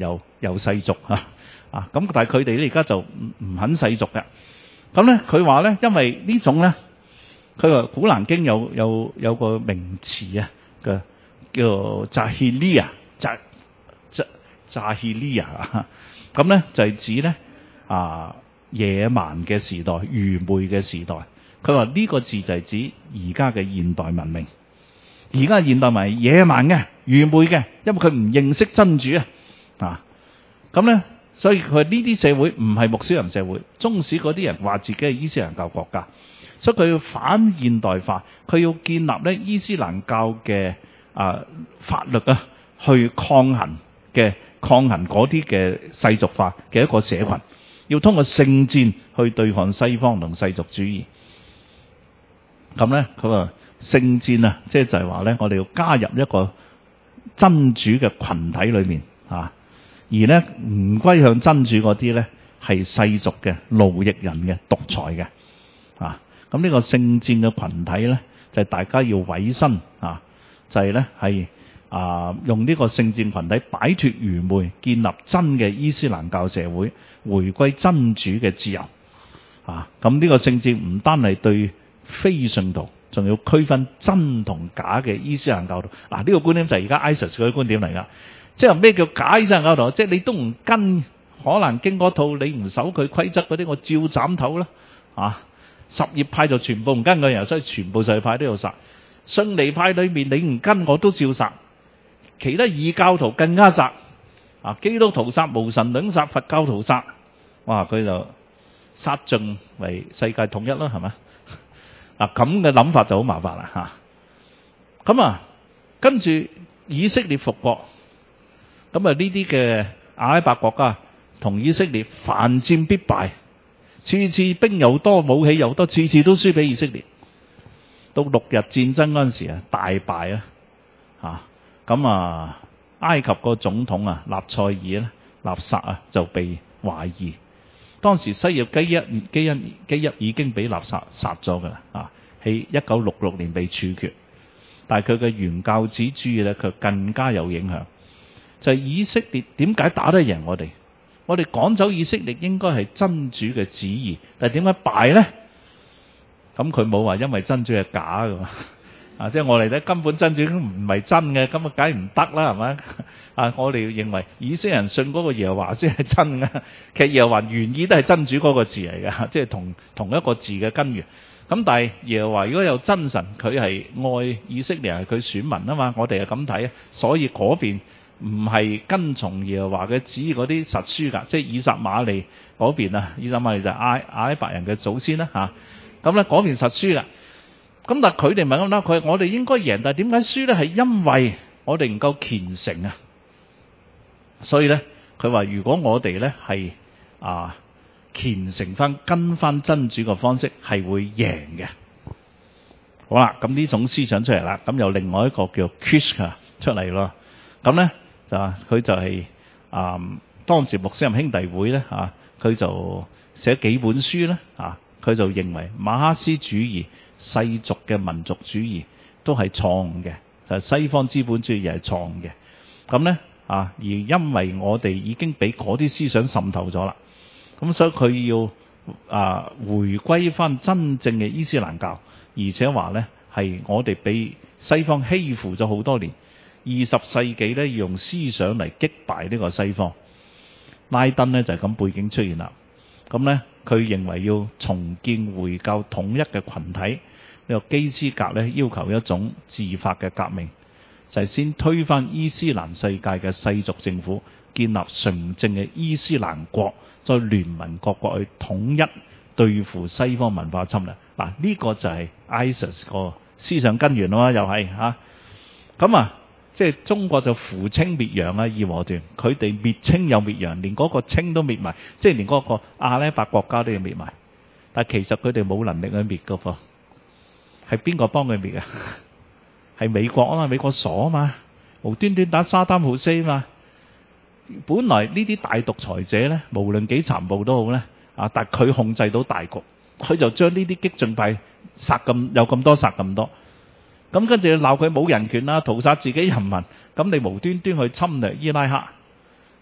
又世俗啊啊！咁但係佢哋咧而家就唔唔肯世俗嘅。咁咧佢話咧，因為呢種咧，佢話《古蘭經》有有有個名詞啊嘅叫扎希利亞，扎扎扎希利亞啊。咁咧就係指咧啊野蠻嘅時代、愚昧嘅時代。佢話呢個字就係指而家嘅現代文明。而家現代文明野蠻嘅、愚昧嘅，因為佢唔認識真主啊！啊，咁咧，所以佢呢啲社會唔係穆斯林社會，縱使嗰啲人話自己係伊斯蘭教國家，所以佢要反現代化，佢要建立咧伊斯蘭教嘅啊法律啊，去抗衡嘅抗衡嗰啲嘅世俗化嘅一個社群，要通過聖戰去對抗西方同世俗主義。咁咧，佢話聖戰啊，即係就係話咧，我哋要加入一個真主嘅群體裏面啊，而咧唔歸向真主嗰啲咧係世俗嘅、奴役人嘅、獨裁嘅啊。咁呢個聖戰嘅群體咧，就係大家要委身啊，就係咧係啊用呢個聖戰群體擺脫愚昧，建立真嘅伊斯蘭教社會，回歸真主嘅自由啊。咁呢個聖戰唔單係對非信徒，仲要區分真同假嘅伊斯蘭教徒。嗱、啊，呢、這個觀點就係而家 ISIS 嗰啲觀點嚟噶。即係咩叫假伊斯蘭教徒？即係你都唔跟可能經嗰套，你唔守佢規則嗰啲，我照斬頭啦。啊，什葉派就全部唔跟佢人，所以全部什葉派都要殺。遜尼派裏面你唔跟我都照殺，其他異教徒更加殺。啊，基督徒殺，無神論殺，佛教徒殺，哇！佢就殺盡為世界統一啦，係咪？嗱，咁嘅諗法就好麻煩啦嚇。咁啊，跟住以色列復國，咁啊呢啲嘅阿拉伯國家同以色列凡戰必敗，次次兵又多，武器又多，次次都輸俾以色列。到六日戰爭嗰陣時啊，大敗啊嚇。咁啊，埃及個總統啊，納賽爾咧，納薩啊就被懷疑。當時西葉基一基因基一已經俾納薩殺咗噶啦啊！喺一九六六年被處決，但係佢嘅原教旨主義咧，佢更加有影響。就係、是、以色列點解打得贏我哋？我哋趕走以色列應該係真主嘅旨意，但係點解敗咧？咁佢冇話因為真主係假㗎嘛啊！即係我哋咧根本真主唔係真嘅，咁啊梗係唔得啦，係咪啊？我哋認為以色列人信嗰個耶和華先係真嘅，其實耶和華原意都係真主嗰個字嚟嘅，即係同同一個字嘅根源。咁但係耶和華如果有真神，佢係愛以色列人，係佢選民啊嘛，我哋係咁睇啊。所以嗰邊唔係跟從耶和華嘅旨意嗰啲實書㗎，即係以撒瑪利嗰邊啊，以撒瑪利就係阿阿拉伯人嘅祖先啦嚇。咁咧嗰邊實書㗎。咁但係佢哋唔係咁啦，佢我哋應該贏，但係點解輸咧？係因為我哋唔夠虔誠啊！所以咧，佢話如果我哋咧係啊虔誠翻跟翻真主嘅方式，係會贏嘅。好啦，咁呢種思想出嚟啦，咁有另外一個叫 Kishka 出嚟咯。咁咧就佢就係、是、啊當時穆斯林兄弟會咧啊，佢就寫幾本書咧啊，佢就認為馬克思主義、世俗嘅民族主義都係錯誤嘅，就係、是、西方資本主義係錯誤嘅。咁咧啊，而因為我哋已經俾嗰啲思想滲透咗啦，咁所以佢要啊回歸翻真正嘅伊斯蘭教，而且話咧係我哋俾西方欺負咗好多年，二十世紀咧要用思想嚟擊敗呢個西方。拉登咧就係、是、咁背景出現啦。咁咧佢認為要重建回教統一嘅群體，呢、這個基斯格咧要求一種自發嘅革命，就係、是、先推翻伊斯蘭世界嘅世俗政府，建立純正嘅伊斯蘭國，再聯盟各國去統一對付西方文化侵略。嗱，呢個就係 ISIS 個思想根源咯，又係嚇。咁啊，即係中國就扶清滅洋啊，義和團，佢哋滅清又滅洋，連嗰個清都滅埋，即係連嗰個阿拉伯國家都要滅埋。但係其實佢哋冇能力去滅噶噃，係邊個幫佢滅啊？係美國啊嘛，美國傻啊嘛，無端端打沙丹胡塞啊嘛。本來呢啲大獨裁者咧，無論幾殘暴都好咧，啊，但係佢控制到大局，佢就將呢啲激進派殺咁有咁多殺咁多。咁跟住鬧佢冇人權啦，屠殺自己人民。咁你無端端去侵略伊拉克，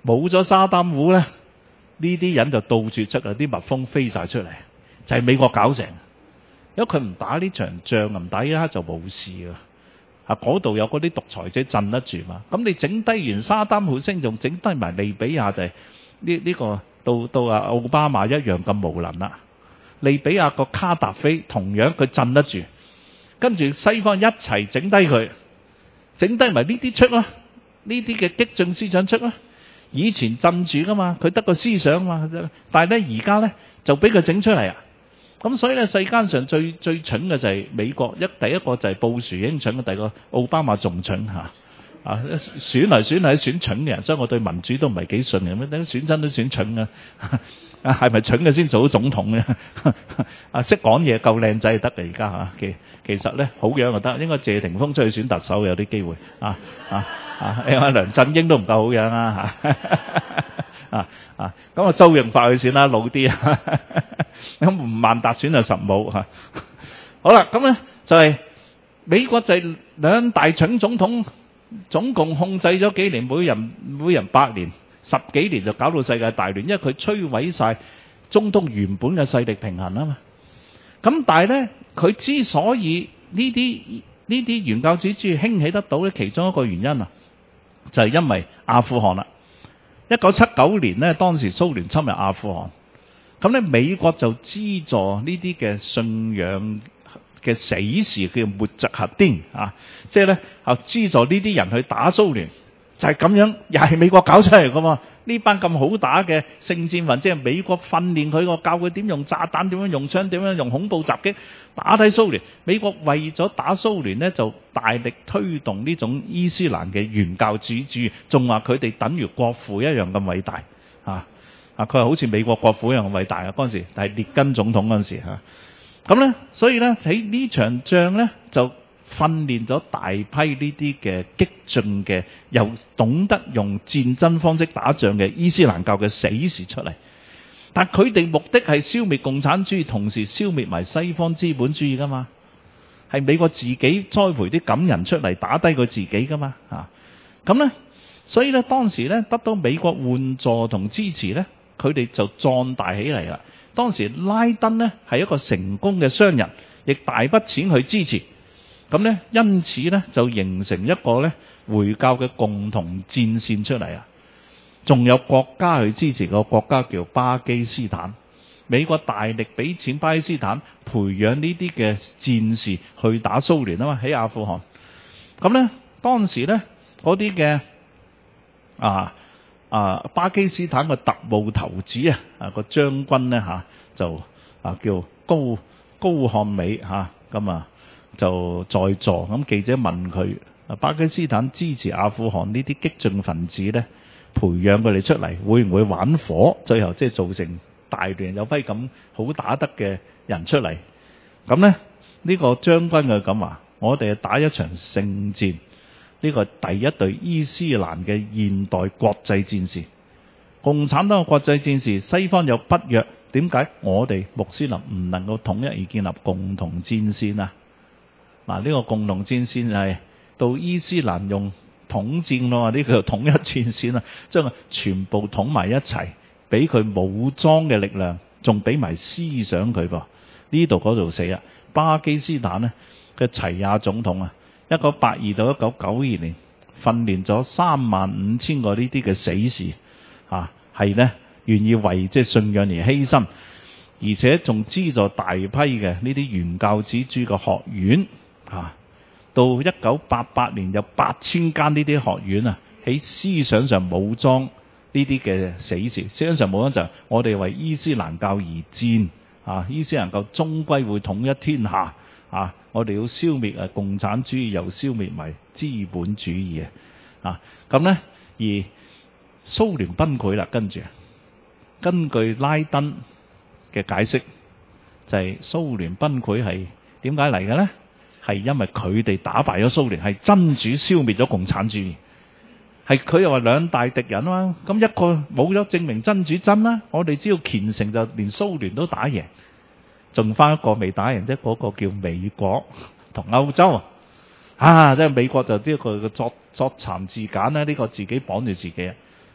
冇咗沙丹虎咧，呢啲人就到處出啊，啲蜜蜂飛晒出嚟，就係、是、美國搞成。因為佢唔打呢場仗，唔打呢刻就冇事啊。啊，嗰度有嗰啲獨裁者鎮得住嘛。咁你整低完沙丹虎星，仲整低埋利比亞，就係呢呢個到到啊奧巴馬一樣咁無能啦。利比亞個卡達菲同樣佢鎮得住，跟住西方一齊整低佢，整低埋呢啲出啦，呢啲嘅激進思想出啦。以前鎮住噶嘛，佢得個思想嘛，但係咧而家咧就俾佢整出嚟啊！咁所以咧，世間上最最蠢嘅就係美國，一第一個就係布殊已經蠢嘅，第二個奧巴馬仲蠢嚇啊！選嚟選去選蠢嘅人，所以我對民主都唔係幾信嘅，咁等選親都選蠢嘅，啊係咪蠢嘅先做到總統咧？啊識講嘢夠靚仔就得嘅而家嚇，其其實咧好樣就得，應該謝霆鋒出去選特首有啲機會啊啊啊！你話梁振英都唔夠好樣啊嚇啊啊！咁啊周潤發去選啦，老啲啊！咁吳萬達選就實冇嚇。好啦，咁咧就係美國就係兩大蠢總統，總共控制咗幾年，每人每人八年，十幾年就搞到世界大亂，因為佢摧毀晒中東原本嘅勢力平衡啊嘛。咁但係咧，佢之所以呢啲呢啲原教旨主義興起得到咧，其中一個原因啊，就係因為阿富汗啦。一九七九年咧，當時蘇聯侵入阿富汗。咁咧，美國就資助呢啲嘅信仰嘅死士，叫穆扎赫丁啊，即係咧啊資助呢啲人去打蘇聯，就係、是、咁樣，又係美國搞出嚟噶嘛？呢班咁好打嘅聖戰軍，即係美國訓練佢個，教佢點用炸彈，點樣用槍，點樣用恐怖襲擊打低蘇聯。美國為咗打蘇聯呢，就大力推動呢種伊斯蘭嘅原教旨主義，仲話佢哋等於國父一樣咁偉大啊！啊！佢係好似美國國父一樣偉大啊！嗰陣時係列根總統嗰陣時嚇，咁咧，所以咧喺呢場仗咧就訓練咗大批呢啲嘅激進嘅，又懂得用戰爭方式打仗嘅伊斯蘭教嘅死士出嚟。但佢哋目的係消滅共產主義，同時消滅埋西方資本主義噶嘛。係美國自己栽培啲感人出嚟打低佢自己噶嘛嚇。咁咧，所以咧當時咧得到美國援助同支持咧。佢哋就壯大起嚟啦。當時拉登呢係一個成功嘅商人，亦大筆錢去支持。咁呢，因此呢就形成一個呢回教嘅共同戰線出嚟啊。仲有國家去支持，個國家叫巴基斯坦。美國大力俾錢巴基斯坦培養呢啲嘅戰士去打蘇聯啊嘛，喺阿富汗。咁呢，當時呢嗰啲嘅啊。啊，巴基斯坦個特務頭子啊，啊個將軍咧嚇就啊叫高高漢美嚇，咁啊就在座。咁記者問佢：啊，巴基斯坦支持阿富汗呢啲激進分子咧，培養佢哋出嚟，會唔會玩火？最後即係造成大亂，有批咁好打得嘅人出嚟。咁咧呢個將軍佢咁話：我哋打一場聖戰。呢個第一隊伊斯蘭嘅現代國際戰士，共產黨嘅國際戰士，西方有北約，點解我哋穆斯林唔能夠統一而建立共同戰線啊？嗱，呢個共同戰線係到伊斯蘭用統戰咯，呢個統一戰線啊，將佢全部統埋一齊，俾佢武裝嘅力量，仲俾埋思想佢噃。呢度嗰度死啊！巴基斯坦呢嘅齊亞總統啊！一九八二到一九九二年，訓練咗三萬五千個呢啲嘅死士，啊，係呢願意為即係信仰而犧牲，而且仲資助大批嘅呢啲原教旨主義嘅學院，啊，到一九八八年有八千間呢啲學院啊，喺思想上武裝呢啲嘅死士，思想上武裝就係我哋為伊斯蘭教而戰，啊，伊斯蘭教終歸會統一天下。啊！我哋要消滅啊共產主義，又消滅埋資本主義啊！咁呢，而蘇聯崩潰啦，跟住根據拉登嘅解釋，就係、是、蘇聯崩潰係點解嚟嘅呢？係因為佢哋打敗咗蘇聯，係真主消滅咗共產主義。係佢又話兩大敵人啊嘛，咁一個冇咗證明真主真啦，我哋只要虔誠就連蘇聯都打贏。仲翻一個未打贏啫，嗰、那個叫美國同歐洲啊！即係美國就呢個個作作讒自簡啦，呢、這個自己綁住自己啊！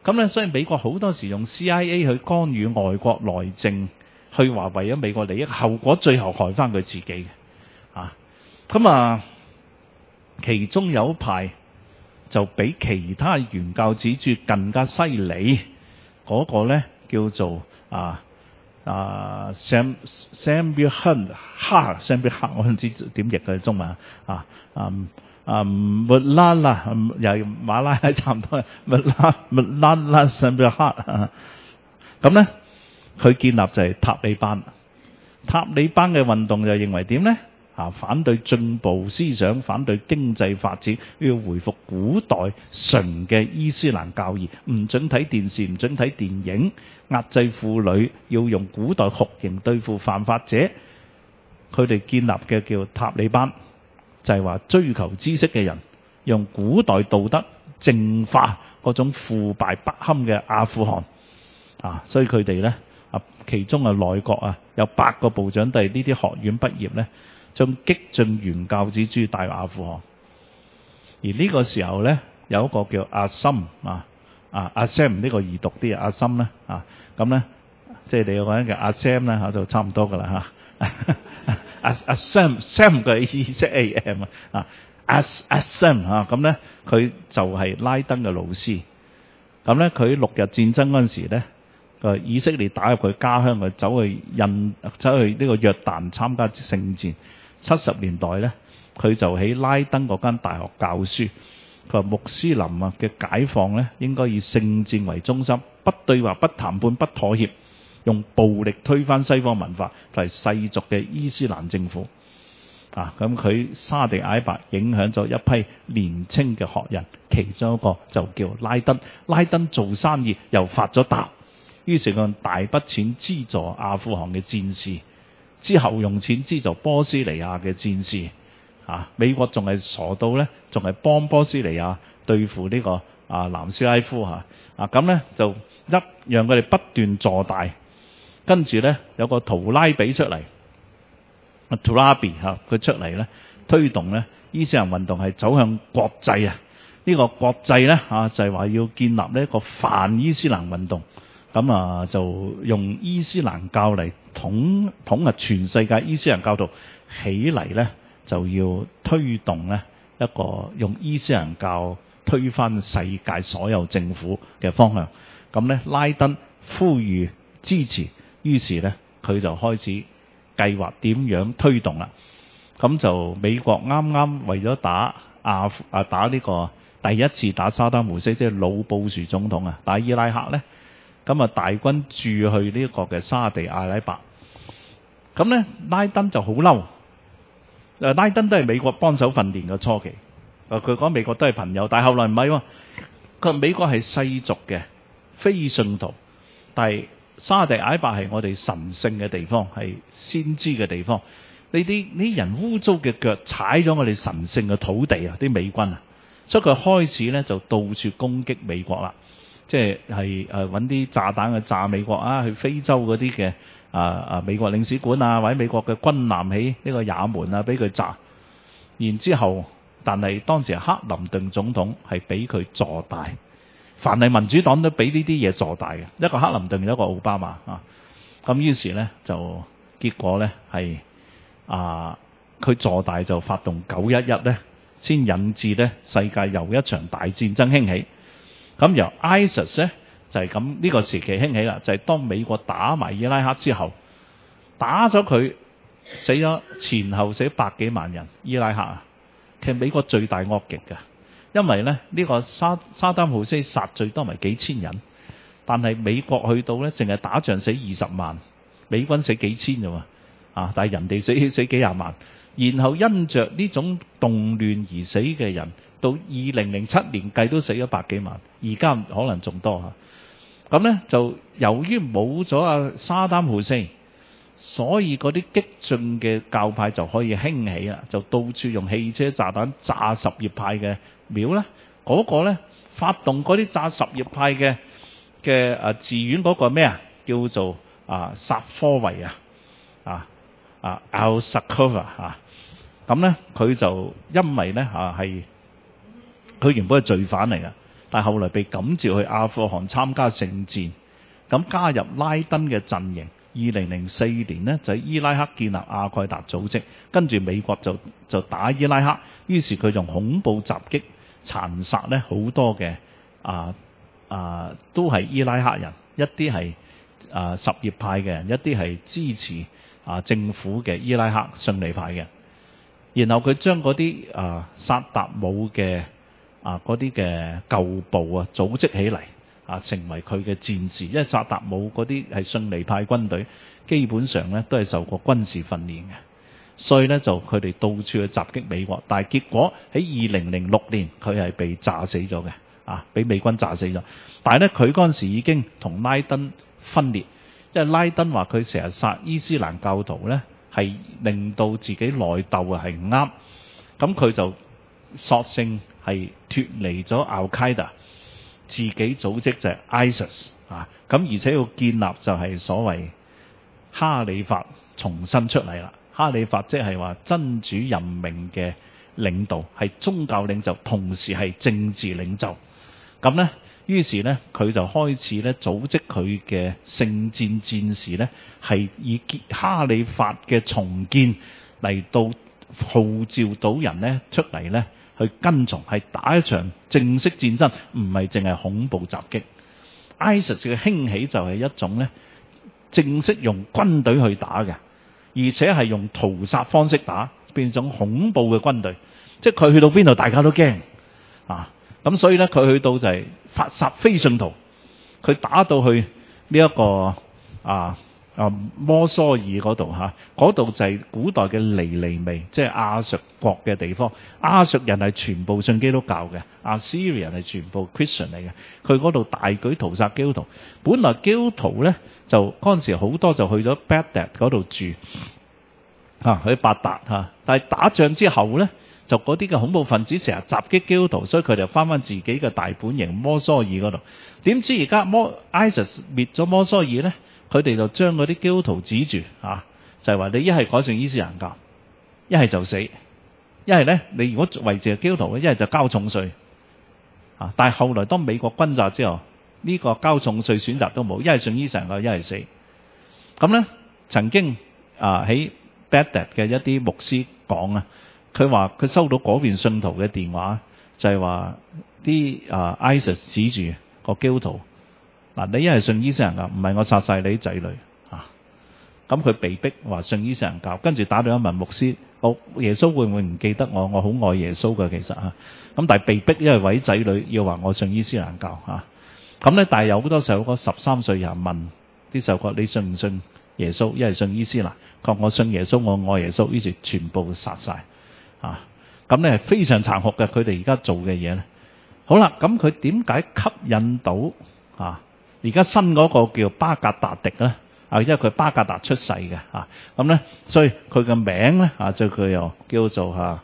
咁咧，所以美國好多時用 C I A 去干預外國內政，去話為咗美國利益，後果最後害翻佢自己嘅。啊，咁啊，其中有一派就比其他原教旨主義更加犀利，嗰、那個咧叫做啊啊 Sam Samuel Hunt Ha Samuel Hunt 我唔知點譯嘅中文啊啊啊穆拉拉又係馬拉差唔多穆拉穆拉拉 Samuel Hunt 咁咧，佢建立就係塔利班。塔利班嘅運動就認為點咧？啊！反對進步思想，反對經濟發展，要回復古代純嘅伊斯蘭教義，唔准睇電視，唔准睇電影，壓制婦女，要用古代酷刑對付犯法者。佢哋建立嘅叫塔利班，就係話追求知識嘅人，用古代道德淨化嗰種腐敗不堪嘅阿富汗。啊，所以佢哋咧啊，其中啊內閣啊有八個部長都係呢啲學院畢業咧。將激進原教旨主義帶入阿富汗，而呢個時候咧有一個叫阿森啊啊阿 Sam 呢個易讀啲阿森咧啊咁咧，即係你有個人叫阿 Sam 咧嚇就差唔多噶啦嚇。阿阿 Sam Sam 嘅意思 A M 啊阿阿 Sam 嚇咁咧，佢就係拉登嘅老師。咁咧佢六日戰爭嗰陣時咧，個以色列打入佢家鄉，佢走去印走去呢個約旦參加聖戰。七十年代咧，佢就喺拉登嗰間大學教書。佢話穆斯林啊嘅解放咧，應該以聖戰為中心，不對話、不談判、不妥協，用暴力推翻西方文化，就係世俗嘅伊斯蘭政府。啊，咁佢沙地阿拉伯影響咗一批年青嘅學人，其中一個就叫拉登。拉登做生意又發咗達，於是用大筆錢資助阿富汗嘅戰士。之後用錢資助波斯尼亞嘅戰士，啊，美國仲係傻到咧，仲係幫波斯尼亞對付呢、這個啊南斯拉夫嚇，啊咁咧就一讓佢哋不斷坐大，跟住咧有個圖拉比出嚟，啊圖拉比嚇佢出嚟咧推動咧伊斯蘭運動係走向國際啊！呢、這個國際咧啊就係、是、話要建立呢一個泛伊斯蘭運動。咁啊，就用伊斯蘭教嚟統統合全世界伊斯蘭教徒起嚟咧，就要推動咧一個用伊斯蘭教推翻世界所有政府嘅方向。咁咧，拉登呼籲支持，於是咧佢就開始計劃點樣推動啦。咁就美國啱啱為咗打阿啊打呢個第一次打沙達姆斯，即係老布殊總統啊，打伊拉克咧。咁啊，大軍駐去呢一個嘅沙地阿拉伯，咁咧拉登就好嬲。誒，拉登都係美國幫手訓練嘅初期。誒，佢講美國都係朋友，但係後來唔係喎。佢話美國係世俗嘅非信徒，但係沙地阿拉伯係我哋神聖嘅地方，係先知嘅地方。呢啲呢啲人污糟嘅腳踩咗我哋神聖嘅土地啊！啲美軍啊，所以佢開始咧就到處攻擊美國啦。即係係誒揾啲炸彈去炸美國啊，去非洲嗰啲嘅啊啊美國領事館啊，或者美國嘅軍艦喺呢個也門啊，俾佢炸。然之後，但係當時克林頓總統係俾佢坐大，凡係民主黨都俾呢啲嘢坐大嘅，一個克林頓，一個奧巴馬啊。咁於是咧就結果咧係啊，佢坐大就發動九一一咧，先引致咧世界又一場大戰爭興起。咁由 ISIS 咧就係咁呢個時期興起啦，就係、是、當美國打埋伊拉克之後，打咗佢死咗前後死百幾萬人，伊拉克啊，其實美國最大惡極嘅，因為咧呢、這個沙沙達姆斯殺最多咪幾千人，但係美國去到咧淨係打仗死二十萬，美軍死幾千啫嘛，啊，但係人哋死死幾廿萬，然後因着呢種動亂而死嘅人。到二零零七年計都死咗百幾萬，而家可能仲多嚇。咁咧就由於冇咗阿沙達姆斯，所以嗰啲激進嘅教派就可以興起啦，就到處用汽車炸彈炸什葉派嘅廟啦。嗰、那個咧發動嗰啲炸什葉派嘅嘅誒寺院嗰個咩啊？叫做啊薩科維啊啊啊 Al-Saqafa 啊。咁咧佢就因為咧嚇係。佢原本係罪犯嚟㗎， 但係後來被感召去阿富汗參加聖戰，咁加入拉登嘅陣營。二零零四年呢，就喺伊拉克建立阿蓋達組織，跟住美國就就打伊拉克，於是佢用恐怖襲擊殘殺咧好多嘅啊啊都係伊拉克人，一啲係啊什葉派嘅人，一啲係支持啊政府嘅伊拉克遜尼派嘅。然後佢將嗰啲啊薩達姆嘅啊嗰啲嘅舊部啊組織起嚟啊，成為佢嘅戰士。因為薩達姆嗰啲係遜尼派軍隊，基本上咧都係受過軍事訓練嘅，所以咧就佢哋到處去襲擊美國。但係結果喺二零零六年佢係被炸死咗嘅，啊，俾美軍炸死咗。但係咧佢嗰陣時已經同拉登分裂，因為拉登話佢成日殺伊斯蘭教徒咧，係令到自己內鬥啊係唔啱，咁佢就索性係脫離咗 Al-Qaeda， 自己組織就係 ISIS 啊，咁而且要建立就係所謂哈里發重新出嚟啦。哈里發即係話真主任命嘅領導，係宗教領袖，同時係政治領袖。咁呢，於是呢，佢就開始咧組織佢嘅聖戰戰士呢，係以哈里發嘅重建嚟到號召到人呢出嚟呢去跟從，係打一場正式戰爭，唔係淨係恐怖襲擊。ISIS 嘅興起就係一種呢正式用軍隊去打嘅，而且係用屠殺方式打，變成恐怖嘅軍隊。即係佢去到邊度大家都驚啊！咁所以咧，佢去到就係發殺非信徒，佢打到去呢、這、一個啊啊摩蘇爾嗰度嚇，嗰、啊、度就係古代嘅尼尼微，即係亞述國嘅地方。亞述人係全部信基督教嘅，亞斯利人係全部 Christian 嚟嘅。佢嗰度大舉屠殺基督徒，本來基督徒咧就嗰陣時好多就去咗 Baghdad 嗰度住嚇，去八達嚇，但係打仗之後咧，就嗰啲嘅恐怖分子成日襲擊基督徒，所以佢哋翻翻自己嘅大本營摩蘇爾嗰度。點知而家摩 ISIS 滅咗摩蘇爾咧，佢哋就將嗰啲基督徒指住啊，就係話你一係改信伊斯蘭教，一係就死，一係咧你如果維持基督徒咧，一係就交重稅啊。但係後來當美國轟炸之後，呢個交重稅選擇都冇，一係信伊斯蘭教，一係死。咁咧曾經啊喺 Baghdad 嘅一啲牧師講啊。佢話佢收到嗰邊信徒嘅電話，就係話啲啊 ISIS 指住個基督徒，嗱，你一係信伊斯蘭教，唔係我殺晒你啲仔女啊！咁佢被逼話信伊斯蘭教，跟住打電話問牧師，我耶穌會唔會唔記得我？我好愛耶穌嘅其實啊，咁但係被逼因為為仔女要話我信伊斯蘭教啊，咁咧但係有好多細路哥十三歲人問啲細路哥你信唔信耶穌？一係信伊斯蘭，佢話我信耶穌，我愛耶穌，於是全部殺晒。啊，咁咧係非常殘酷嘅，佢哋而家做嘅嘢咧。好啦，咁佢點解吸引到啊？而家新嗰個叫巴格達迪咧，啊，因為佢巴格達出世嘅，啊，咁咧，所以佢嘅名咧，啊，就佢又叫做嚇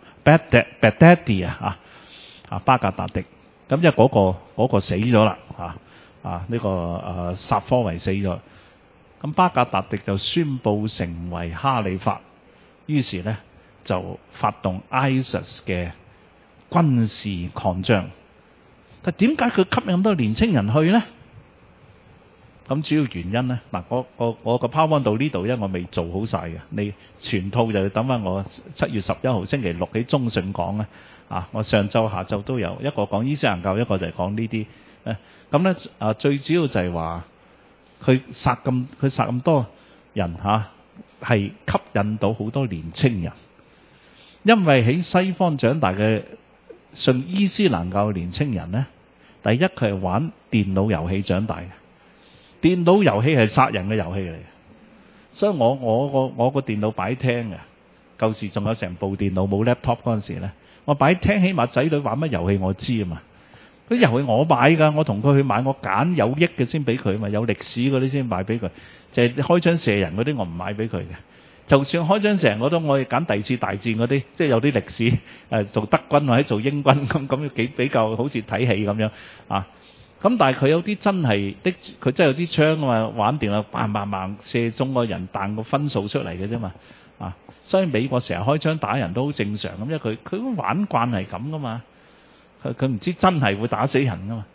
Baghdadi 啊，啊，巴格達迪。咁因為嗰個嗰個死咗啦，啊啊呢個誒薩科維死咗，咁巴格達迪就宣布成為哈里發，於是咧。就發動 ISIS 嘅軍事擴張，但點解佢吸引咁多年青人去呢？咁主要原因呢，嗱，我我我個 PowerPoint 到呢度，因為我未做好晒嘅，你全套就要等翻我七月十一號星期六喺中信講咧。啊，我上晝下晝都有一個講伊斯蘭教，一個就係講呢啲。誒，咁咧啊，最主要就係話佢殺咁佢殺咁多人嚇，係、啊、吸引到好多年青人。因為喺西方長大嘅信伊斯蘭教嘅年青人呢，第一佢係玩電腦遊戲長大嘅，電腦遊戲係殺人嘅遊戲嚟嘅，所以我我個我個電腦擺廳嘅，舊時仲有成部電腦冇 laptop 嗰陣時呢，我擺廳起碼仔女玩乜遊戲我知啊嘛，嗰啲遊戲我買㗎，我同佢去買，我揀有益嘅先俾佢啊嘛，有歷史嗰啲先買俾佢，就係開槍射人嗰啲我唔買俾佢嘅。就算開張成我都我哋揀第二次大戰嗰啲，即係有啲歷史誒做德軍或者做英軍咁咁幾比較好似睇戲咁樣啊。咁但係佢有啲真係的，佢真係有啲槍啊嘛，玩電腦嘭嘭嘭射中個人，彈個分數出嚟嘅啫嘛啊。所以美國成日開槍打人都好正常咁，因為佢佢玩慣係咁噶嘛，佢佢唔知真係會打死人噶嘛。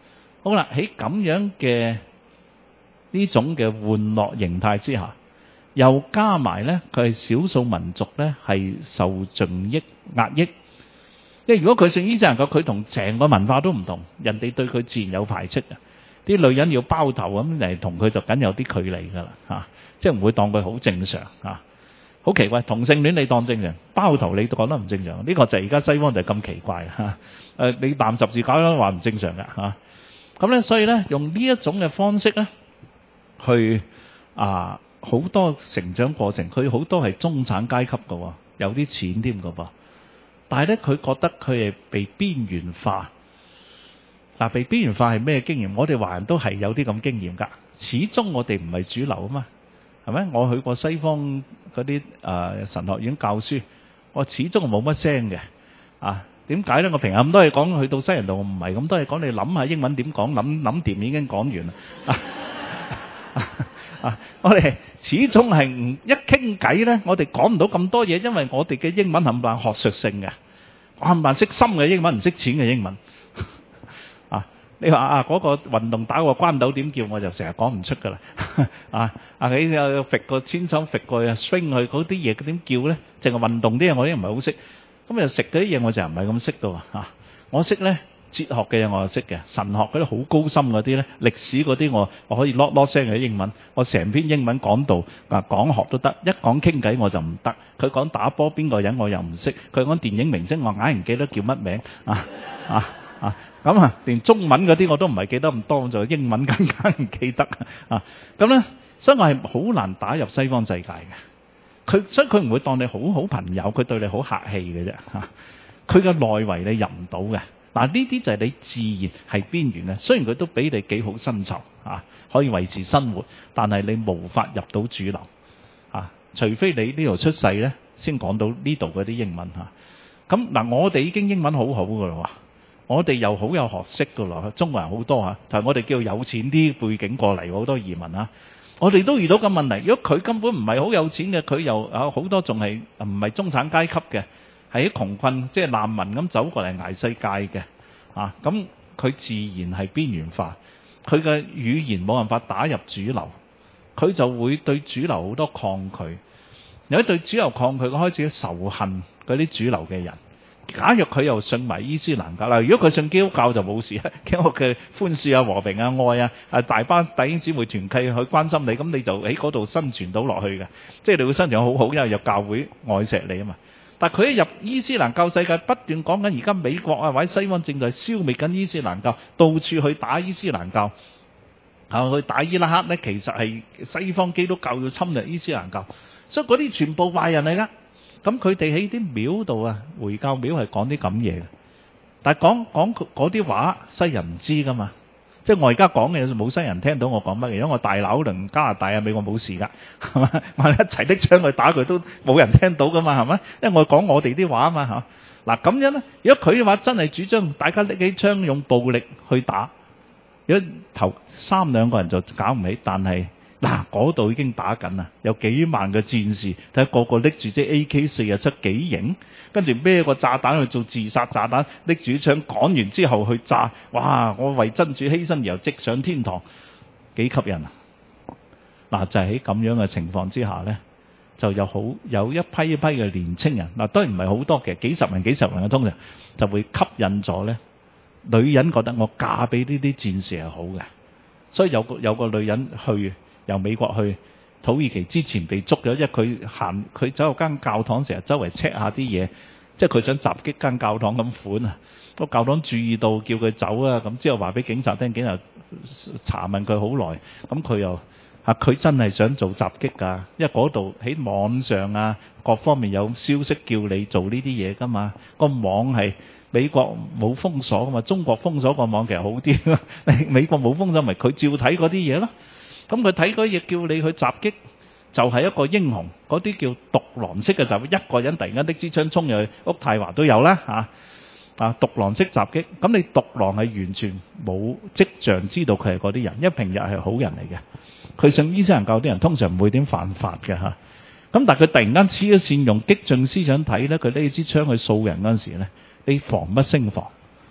好啦，喺咁樣嘅呢種嘅玩樂形態之下，又加埋咧佢係少數民族咧係受盡抑壓抑。即係如果佢信伊斯蘭教，佢同成個文化都唔同，人哋對佢自然有排斥啊。啲女人要包頭咁嚟同佢就梗有啲距離㗎啦嚇，即係唔會當佢好正常嚇。好奇怪，同性戀你當正常，包頭你覺得唔正常，呢個就係而家西方就係咁奇怪嚇。誒，你辦十字架都話唔正常㗎嚇。咁咧，所以咧用呢一種嘅方式咧，去啊好多成長過程，佢好多係中產階級㗎喎，有啲錢添㗎噃。但係咧，佢覺得佢係被邊緣化。嗱，被邊緣化係咩經驗？我哋華人都係有啲咁經驗㗎。始終我哋唔係主流啊嘛，係咪？我去過西方嗰啲誒神學院教書，我始終冇乜聲嘅。啊，點解咧？我平日咁多嘢講，去到西人度我唔係咁多嘢講。你諗下英文點講？諗諗掂已經講完啦。啊啊啊！我哋始終係唔一傾偈咧，我哋講唔到咁多嘢，因為我哋嘅英文冚唪唥學術性嘅，冚唪唥識深嘅英文，唔識淺嘅英文。啊！你話啊嗰個運動打個關鬥點叫，我就成日講唔出㗎啦。啊啊！你又揈個千手揈個 swing 去嗰啲嘢點叫咧？淨係運動啲嘢我都唔係好識。咁又食嗰啲嘢我就唔係咁識到啊！我識咧哲學嘅嘢我就識嘅，神學嗰啲好高深嗰啲咧，歷史嗰啲我我可以囉囉聲嘅英文，我成篇英文講到啊講學都得，一講傾偈我就唔得。佢講打波邊個人我又唔識，佢講電影明星我硬唔記得叫乜名啊啊啊！咁啊，連中文嗰啲我都唔係記得咁多，就英文更加唔記得啊！咁咧，所以我係好難打入西方世界嘅。佢所以佢唔會當你好好朋友，佢對你好客氣嘅啫嚇。佢嘅內圍你入唔到嘅。嗱，呢啲就係你自然係邊緣嘅。雖然佢都俾你幾好薪酬啊，可以維持生活，但係你無法入到主流啊。除非你呢度出世咧，先講到呢度嗰啲英文嚇。咁嗱，我哋已經英文好好噶啦喎，我哋又好有學識噶啦，中國人好多嚇，就係我哋叫有錢啲背景過嚟好多移民啊。我哋都遇到咁問題，如果佢根本唔係好有錢嘅，佢又啊好多仲係唔係中產階級嘅，係啲窮困即係難民咁走過嚟捱世界嘅啊，咁佢自然係邊緣化，佢嘅語言冇辦法打入主流，佢就會對主流好多抗拒，有啲對主流抗拒，佢開始仇恨嗰啲主流嘅人。假若佢又信埋伊斯蘭教啦，如果佢信基督教就冇事啦，基督嘅寬恕啊、和平啊、愛啊，啊大班弟兄姊妹團契去關心你，咁你就喺嗰度生存到落去嘅，即係你會生存好好，因為有教會愛錫你啊嘛。但係佢一入伊斯蘭教世界，不斷講緊而家美國啊或者西方正在消滅緊伊斯蘭教，到處去打伊斯蘭教，啊去打伊拉克咧，其實係西方基督教要侵略伊斯蘭教，所以嗰啲全部壞人嚟噶。咁佢哋喺啲廟度啊，回教廟係講啲咁嘢嘅，但係講講嗰啲話，西人唔知噶嘛。即係我而家講嘅冇西人聽到我講乜嘅，因為我大鬧輪加拿大啊美國冇事㗎，係嘛？我一齊拎槍去打佢都冇人聽到噶嘛，係咪？因為我講我哋啲話啊嘛嚇。嗱咁樣咧，如果佢嘅話真係主張大家拎起槍用暴力去打，如果頭三兩個人就搞唔起，但係。嗱，嗰度已經打緊啦，有幾萬個戰士，睇下個個拎住隻 A K 四十七幾型，跟住孭個炸彈去做自殺炸彈，拎住槍趕完之後去炸，哇！我為真主犧牲而又即上天堂，幾吸引啊！嗱，就係喺咁樣嘅情況之下呢，就有好有一批一批嘅年青人，嗱當然唔係好多嘅，幾十人幾十人嘅通常就會吸引咗呢女人覺得我嫁俾呢啲戰士係好嘅，所以有個有個女人去。由美國去土耳其之前被捉咗，因為佢行佢走入間教堂，成日周圍 check 下啲嘢，即係佢想襲擊間教堂咁款啊！個教堂注意到叫佢走啊，咁之後話俾警察聽，警察查問佢好耐，咁佢又啊佢真係想做襲擊㗎，因為嗰度喺網上啊各方面有消息叫你做呢啲嘢㗎嘛，個網係美國冇封鎖㗎嘛，中國封鎖個網其實好啲，美國冇封鎖咪佢照睇嗰啲嘢咯。咁佢睇嗰嘢叫你去襲擊，就係一個英雄。嗰啲叫獨狼式嘅襲擊，一個人突然間拎支槍衝入去，屋太華都有啦嚇啊！獨狼式襲擊，咁你獨狼係完全冇跡象知道佢係嗰啲人，因為平日係好人嚟嘅。佢信伊斯蘭教啲人通常唔會點犯法嘅嚇。咁但係佢突然間黐咗線，用激進思想睇咧，佢拎支槍去掃人嗰陣時咧，你防不勝防。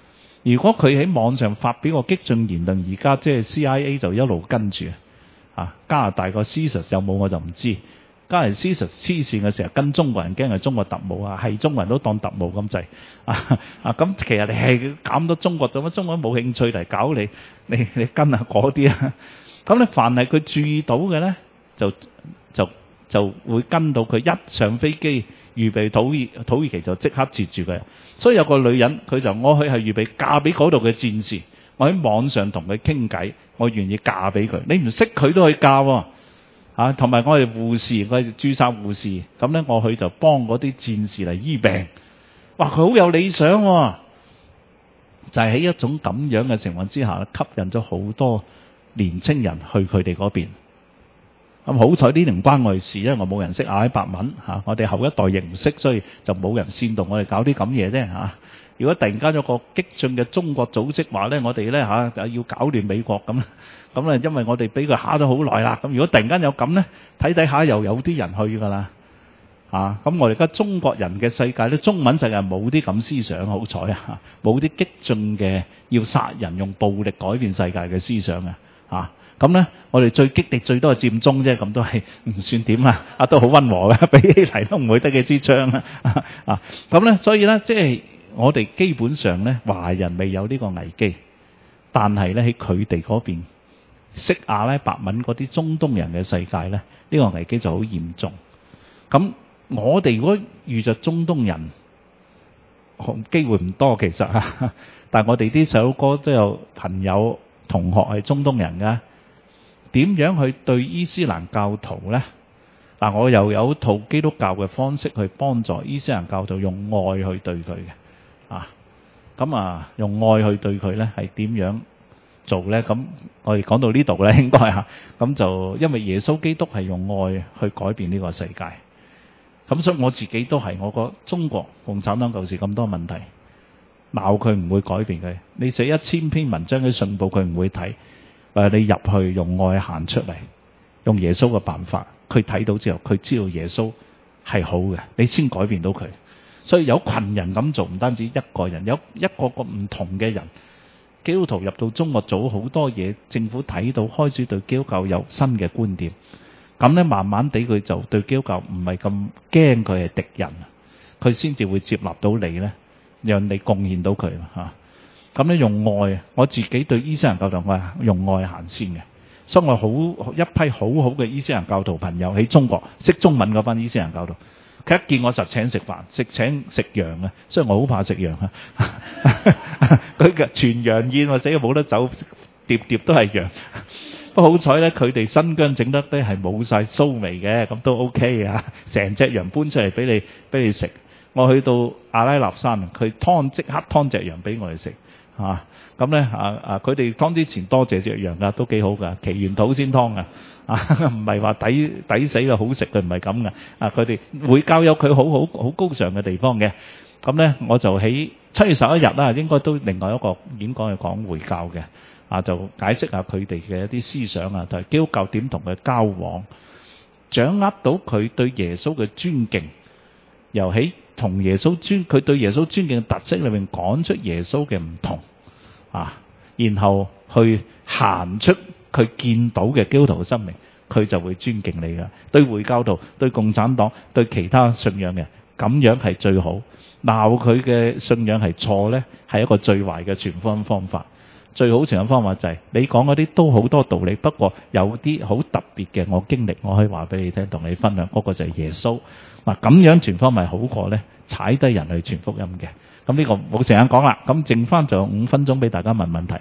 如果佢喺網上發表個激進言論，而家即係 C I A 就一路跟住啊。加拿大個 C I S A 有冇我就唔知。加拿大 C I S A 黐線嘅時候跟中國人，驚係中國特務啊，係中國人都當特務咁滯啊啊！咁其實你係搞咁多中國做乜？中國冇興趣嚟搞你，你你跟下嗰啲啊。咁咧，凡係佢注意到嘅咧，就就就會跟到佢一上飛機，預備土耳土耳其就即刻截住佢。所以有個女人，佢就我去係預備嫁俾嗰度嘅戰士，我喺網上同佢傾偈，我願意嫁俾佢。你唔識佢都可以嫁喎。啊，同埋我哋護士，我哋註冊護士，咁咧我去就幫嗰啲戰士嚟醫病。哇，佢好有理想喎，就係喺一種咁樣嘅情況之下，吸引咗好多年青人去佢哋嗰邊。咁好彩呢啲唔關我哋事，因為我冇人識阿拉伯文嚇，我哋後一代亦唔識，所以就冇人煽動我哋搞啲咁嘢啫嚇。如果突然間有個激進嘅中國組織話咧，我哋咧嚇要搞亂美國咁，咁咧因為我哋俾佢蝦咗好耐啦。咁如果突然間有咁咧，睇睇下又有啲人去㗎啦嚇。咁我哋而家中國人嘅世界咧，中文世界冇啲咁思想，好彩啊，冇啲激進嘅要殺人用暴力改變世界嘅思想啊嚇。咁咧，我哋最激烈最多係佔中啫，咁都係唔算點啦，啊都好溫和嘅，比起嚟都唔會得幾支槍啦啊。咁咧，所以咧，即係我哋基本上咧，華人未有呢個危機，但係咧喺佢哋嗰邊識阿拉伯文嗰啲中東人嘅世界咧，呢個危機就好嚴重。咁我哋如果遇着中東人，機會唔多其實啊，但係我哋啲細佬哥都有朋友同學係中東人㗎。點樣去對伊斯蘭教徒呢？嗱，我又有套基督教嘅方式去幫助伊斯蘭教徒用愛去對佢嘅啊。咁啊，用愛去對佢呢係點樣做呢？咁我哋講到呢度呢，應該嚇咁就因為耶穌基督係用愛去改變呢個世界。咁所以我自己都係，我覺得中國共產黨舊時咁多問題，鬧佢唔會改變佢。你寫一千篇文章喺信報，佢唔會睇。誒，你入去用愛行出嚟，用耶穌嘅辦法，佢睇到之後，佢知道耶穌係好嘅，你先改變到佢。所以有群人咁做，唔單止一個人，有一個個唔同嘅人。基督徒入到中國做好多嘢，政府睇到開始對基督教有新嘅觀點，咁咧慢慢地佢就對基督教唔係咁驚佢係敵人，佢先至會接納到你咧，讓你貢獻到佢嚇。咁咧用愛，我自己對伊斯蘭教徒我係用愛行先嘅，所以我好一批好好嘅伊斯蘭教徒朋友喺中國識中文嗰班伊斯蘭教徒，佢一見我就請食飯，食請食羊啊，所以我好怕食羊啊。佢嘅全羊宴或者冇得走，碟碟都係羊。不過好彩咧，佢哋新疆整得咧係冇晒騷味嘅，咁都 OK 啊，成隻羊搬出嚟俾你俾你食。我去到阿拉納山，佢劏即刻劏隻羊俾我哋食。啊，咁咧啊啊！佢哋劏之前多謝隻羊噶，都幾好噶，祈完禱先劏噶，啊唔係話抵抵死嘅好食，佢唔係咁噶。啊，佢哋會教有佢好好好高尚嘅地方嘅。咁咧，我就喺七月十一日啦，應該都另外一個演講係講回教嘅，啊就解釋下佢哋嘅一啲思想啊，同埋基督教點同佢交往，掌握到佢對耶穌嘅尊敬，由喺同耶穌尊佢對耶穌尊敬嘅特色裏面講出耶穌嘅唔同啊，然後去行出佢見到嘅基督徒嘅生命，佢就會尊敬你噶。對回教徒、對共產黨、對其他信仰嘅咁樣係最好。鬧佢嘅信仰係錯呢，係一個最壞嘅傳福音方法。最好傳福音方法就係、是、你講嗰啲都好多道理，不過有啲好特別嘅我經歷，我可以話俾你聽，同你分享嗰、那個就係耶穌。嗱，咁樣傳福音咪好過咧，踩低人去傳福音嘅。咁呢個冇時間講啦，咁剩翻仲有五分鐘俾大家問問題。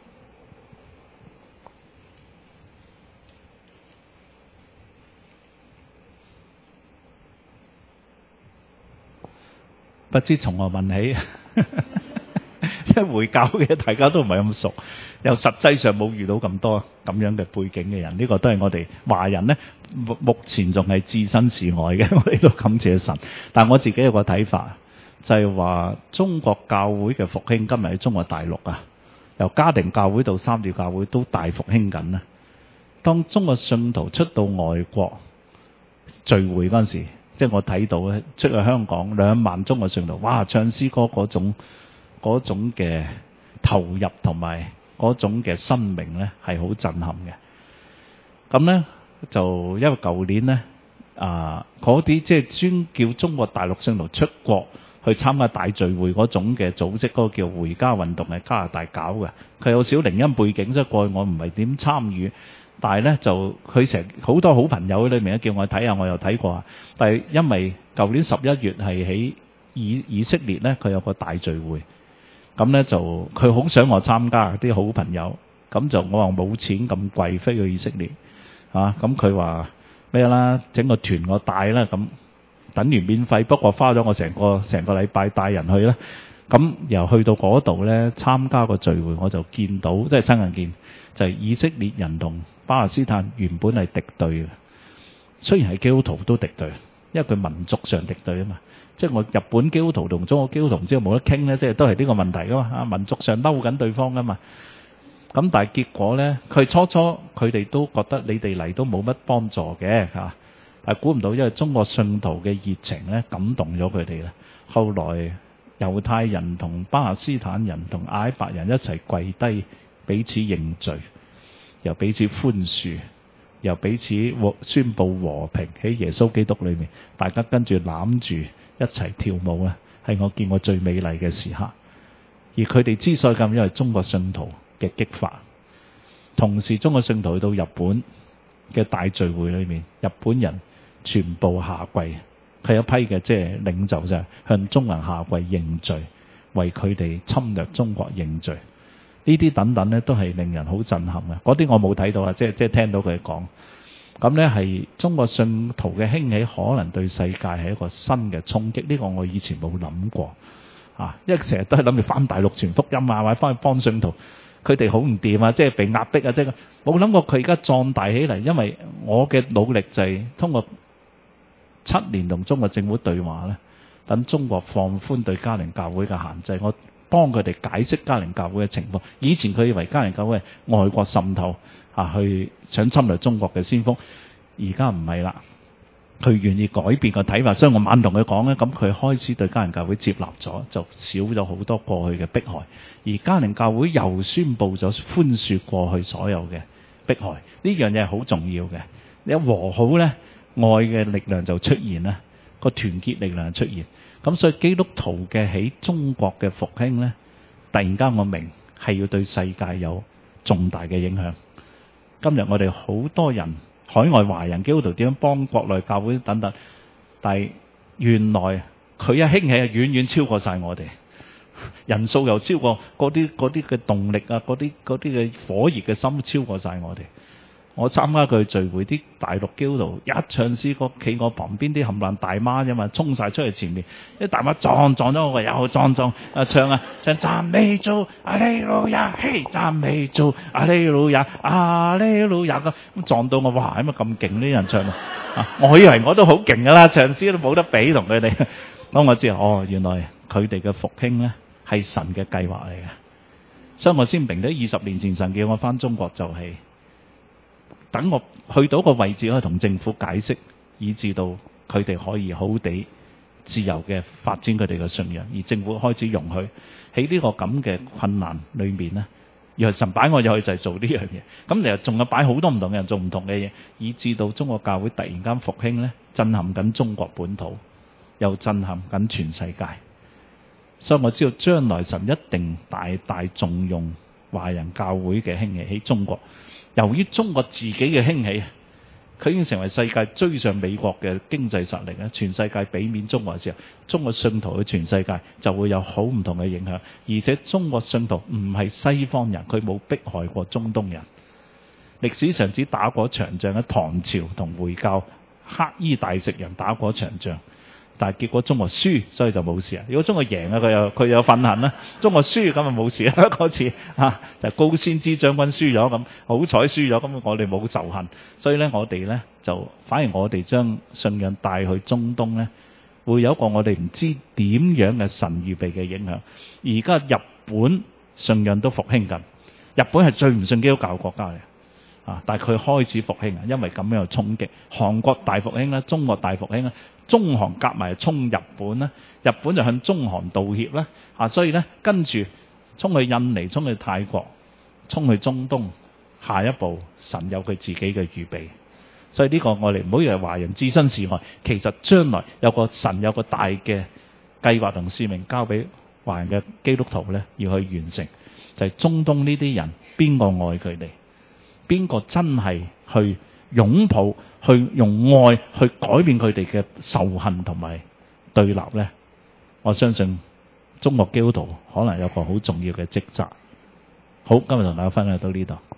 不知從何問起，因為回教嘅大家都唔係咁熟，又實際上冇遇到咁多咁樣嘅背景嘅人，呢個都係我哋華人呢，目目前仲係置身事外嘅，我哋都感謝神。但我自己有個睇法，就係話中國教會嘅復興今日喺中國大陸啊，由家庭教會到三調教會都大復興緊啦。當中國信徒出到外國聚會嗰陣時，即係我睇到咧，出去香港兩萬中國信徒，哇！唱詩歌嗰種嗰種嘅投入同埋嗰種嘅生命咧係好震撼嘅。咁咧就因為舊年咧啊嗰啲即係專叫中國大陸信徒出國去參加大聚會嗰種嘅組織，嗰個叫回家運動係加拿大搞嘅。佢有少靈恩背景，所以過去我唔係點參與。但係咧就佢成好多好朋友喺裏面叫我睇下，我又睇過啊。但係因為舊年十一月係喺以以色列咧，佢有個大聚會，咁咧就佢好想我參加啲好朋友，咁就我話冇錢咁貴飛去以色列啊，咁佢話咩啦？整個團我帶啦，咁等於免費，不過花咗我成個成個禮拜帶人去啦。咁又去到嗰度咧參加個聚會，我就見到即係親眼見，就係以色列人同巴勒斯坦原本係敵對嘅，雖然係基督徒都敵對，因為佢民族上敵對啊嘛。即係我日本基督徒同中國基督徒唔知有冇得傾咧，即係都係呢個問題噶嘛。啊，民族上嬲緊對方噶嘛。咁但係結果咧，佢初初佢哋都覺得你哋嚟都冇乜幫助嘅嚇，但係估唔到因為中國信徒嘅熱情咧感動咗佢哋咧。後來猶太人同巴勒斯坦人同阿拉伯人一齊跪低，彼此認罪，又彼此寬恕，又彼此宣佈和平喺耶穌基督裏面，大家跟住攬住一齊跳舞咧，係我見過最美麗嘅時刻。而佢哋之所以咁，因為中國信徒嘅激發，同時中國信徒去到日本嘅大聚會裏面，日本人全部下跪。佢有批嘅即係領袖就係向中人下跪認罪，為佢哋侵略中國認罪。呢啲等等咧都係令人好震撼嘅。嗰啲我冇睇到啊，即係即係聽到佢講。咁咧係中國信徒嘅興起，可能對世界係一個新嘅衝擊。呢個我以前冇諗過啊，因為成日都係諗住翻大陸傳福音啊，或者翻去幫信徒，佢哋好唔掂啊，即係被壓迫啊，即係冇諗過佢而家壯大起嚟。因為我嘅努力就係通過七年同中國政府對話咧，等中國放寬對家庭教會嘅限制，我幫佢哋解釋家庭教會嘅情況。以前佢以為家庭教會係外國滲透啊，去想侵略中國嘅先鋒，而家唔係啦，佢願意改變個睇法，所以我猛同佢講咧，咁佢開始對家庭教會接納咗，就少咗好多過去嘅迫害，而家庭教會又宣佈咗寬恕過去所有嘅迫害，呢樣嘢係好重要嘅。你一和好咧，愛嘅力量就出現啦，個團結力量出現。咁所以基督徒嘅喺中國嘅復興咧，突然間我明係要對世界有重大嘅影響。今日我哋好多人海外華人基督徒點樣幫國內教會等等，但係原來佢一興起係遠遠超過晒我哋，人數又超過嗰啲嗰啲嘅動力啊，嗰啲嗰啲嘅火熱嘅心超過晒我哋。我參加佢聚會，啲大陸基督徒一唱詩歌，企我旁邊啲冚唪唥大媽啫嘛，衝晒出去前面，啲大媽撞撞咗我，又撞撞啊唱啊唱讚美主阿利路亞，嘿讚美主阿利路亞阿利路亞咁，咁撞到我，哇點解咁勁呢啲人唱啊？我以為我都好勁噶啦，唱詩都冇得比同佢哋。當我知哦，原來佢哋嘅復興咧係神嘅計劃嚟嘅，所以我先明咗二十年前神叫我返中國就係、是。等我去到個位置，可以同政府解釋，以至到佢哋可以好地自由嘅發展佢哋嘅信仰，而政府開始容許喺呢個咁嘅困難裏面呢，又係神擺我入去就係做呢樣嘢。咁你又仲有擺好多唔同嘅人做唔同嘅嘢，以至到中國教會突然間復興呢，震撼緊中國本土，又震撼緊全世界。所以我知道將來神一定大大重用華人教會嘅興起喺中國。由於中國自己嘅興起，佢已經成為世界追上美國嘅經濟實力咧。全世界俾面中國嘅時候，中國信徒去全世界就會有好唔同嘅影響。而且中國信徒唔係西方人，佢冇迫害過中東人。歷史上只打過場仗，喺唐朝同回教黑衣大食人打過場仗。但係結果中國輸，所以就冇事啊！如果中國贏啊，佢有佢有憤恨啦；中國輸咁啊冇事啦。嗰次啊，就高仙芝將軍輸咗咁，好彩輸咗，咁我哋冇仇恨，所以咧我哋咧就反而我哋將信仰帶去中東咧，會有一個我哋唔知點樣嘅神預備嘅影響。而家日本信仰都復興緊，日本係最唔信基督教嘅國家嚟。啊！但係佢開始復興啊，因為咁樣嘅衝擊。韓國大復興啦，中國大復興啦，中韓夾埋衝日本啦，日本就向中韓道歉啦。啊，所以咧跟住衝去印尼，衝去泰國，衝去中東，下一步神有佢自己嘅預備。所以呢個我哋唔好以為華人置身事外，其實將來有個神有個大嘅計劃同使命交俾華人嘅基督徒咧，要去完成。就係、是、中東呢啲人，邊個愛佢哋？邊個真係去擁抱、去用愛去改變佢哋嘅仇恨同埋對立呢？我相信中國基督徒可能有個好重要嘅職責。好，今日同大家分享到呢度。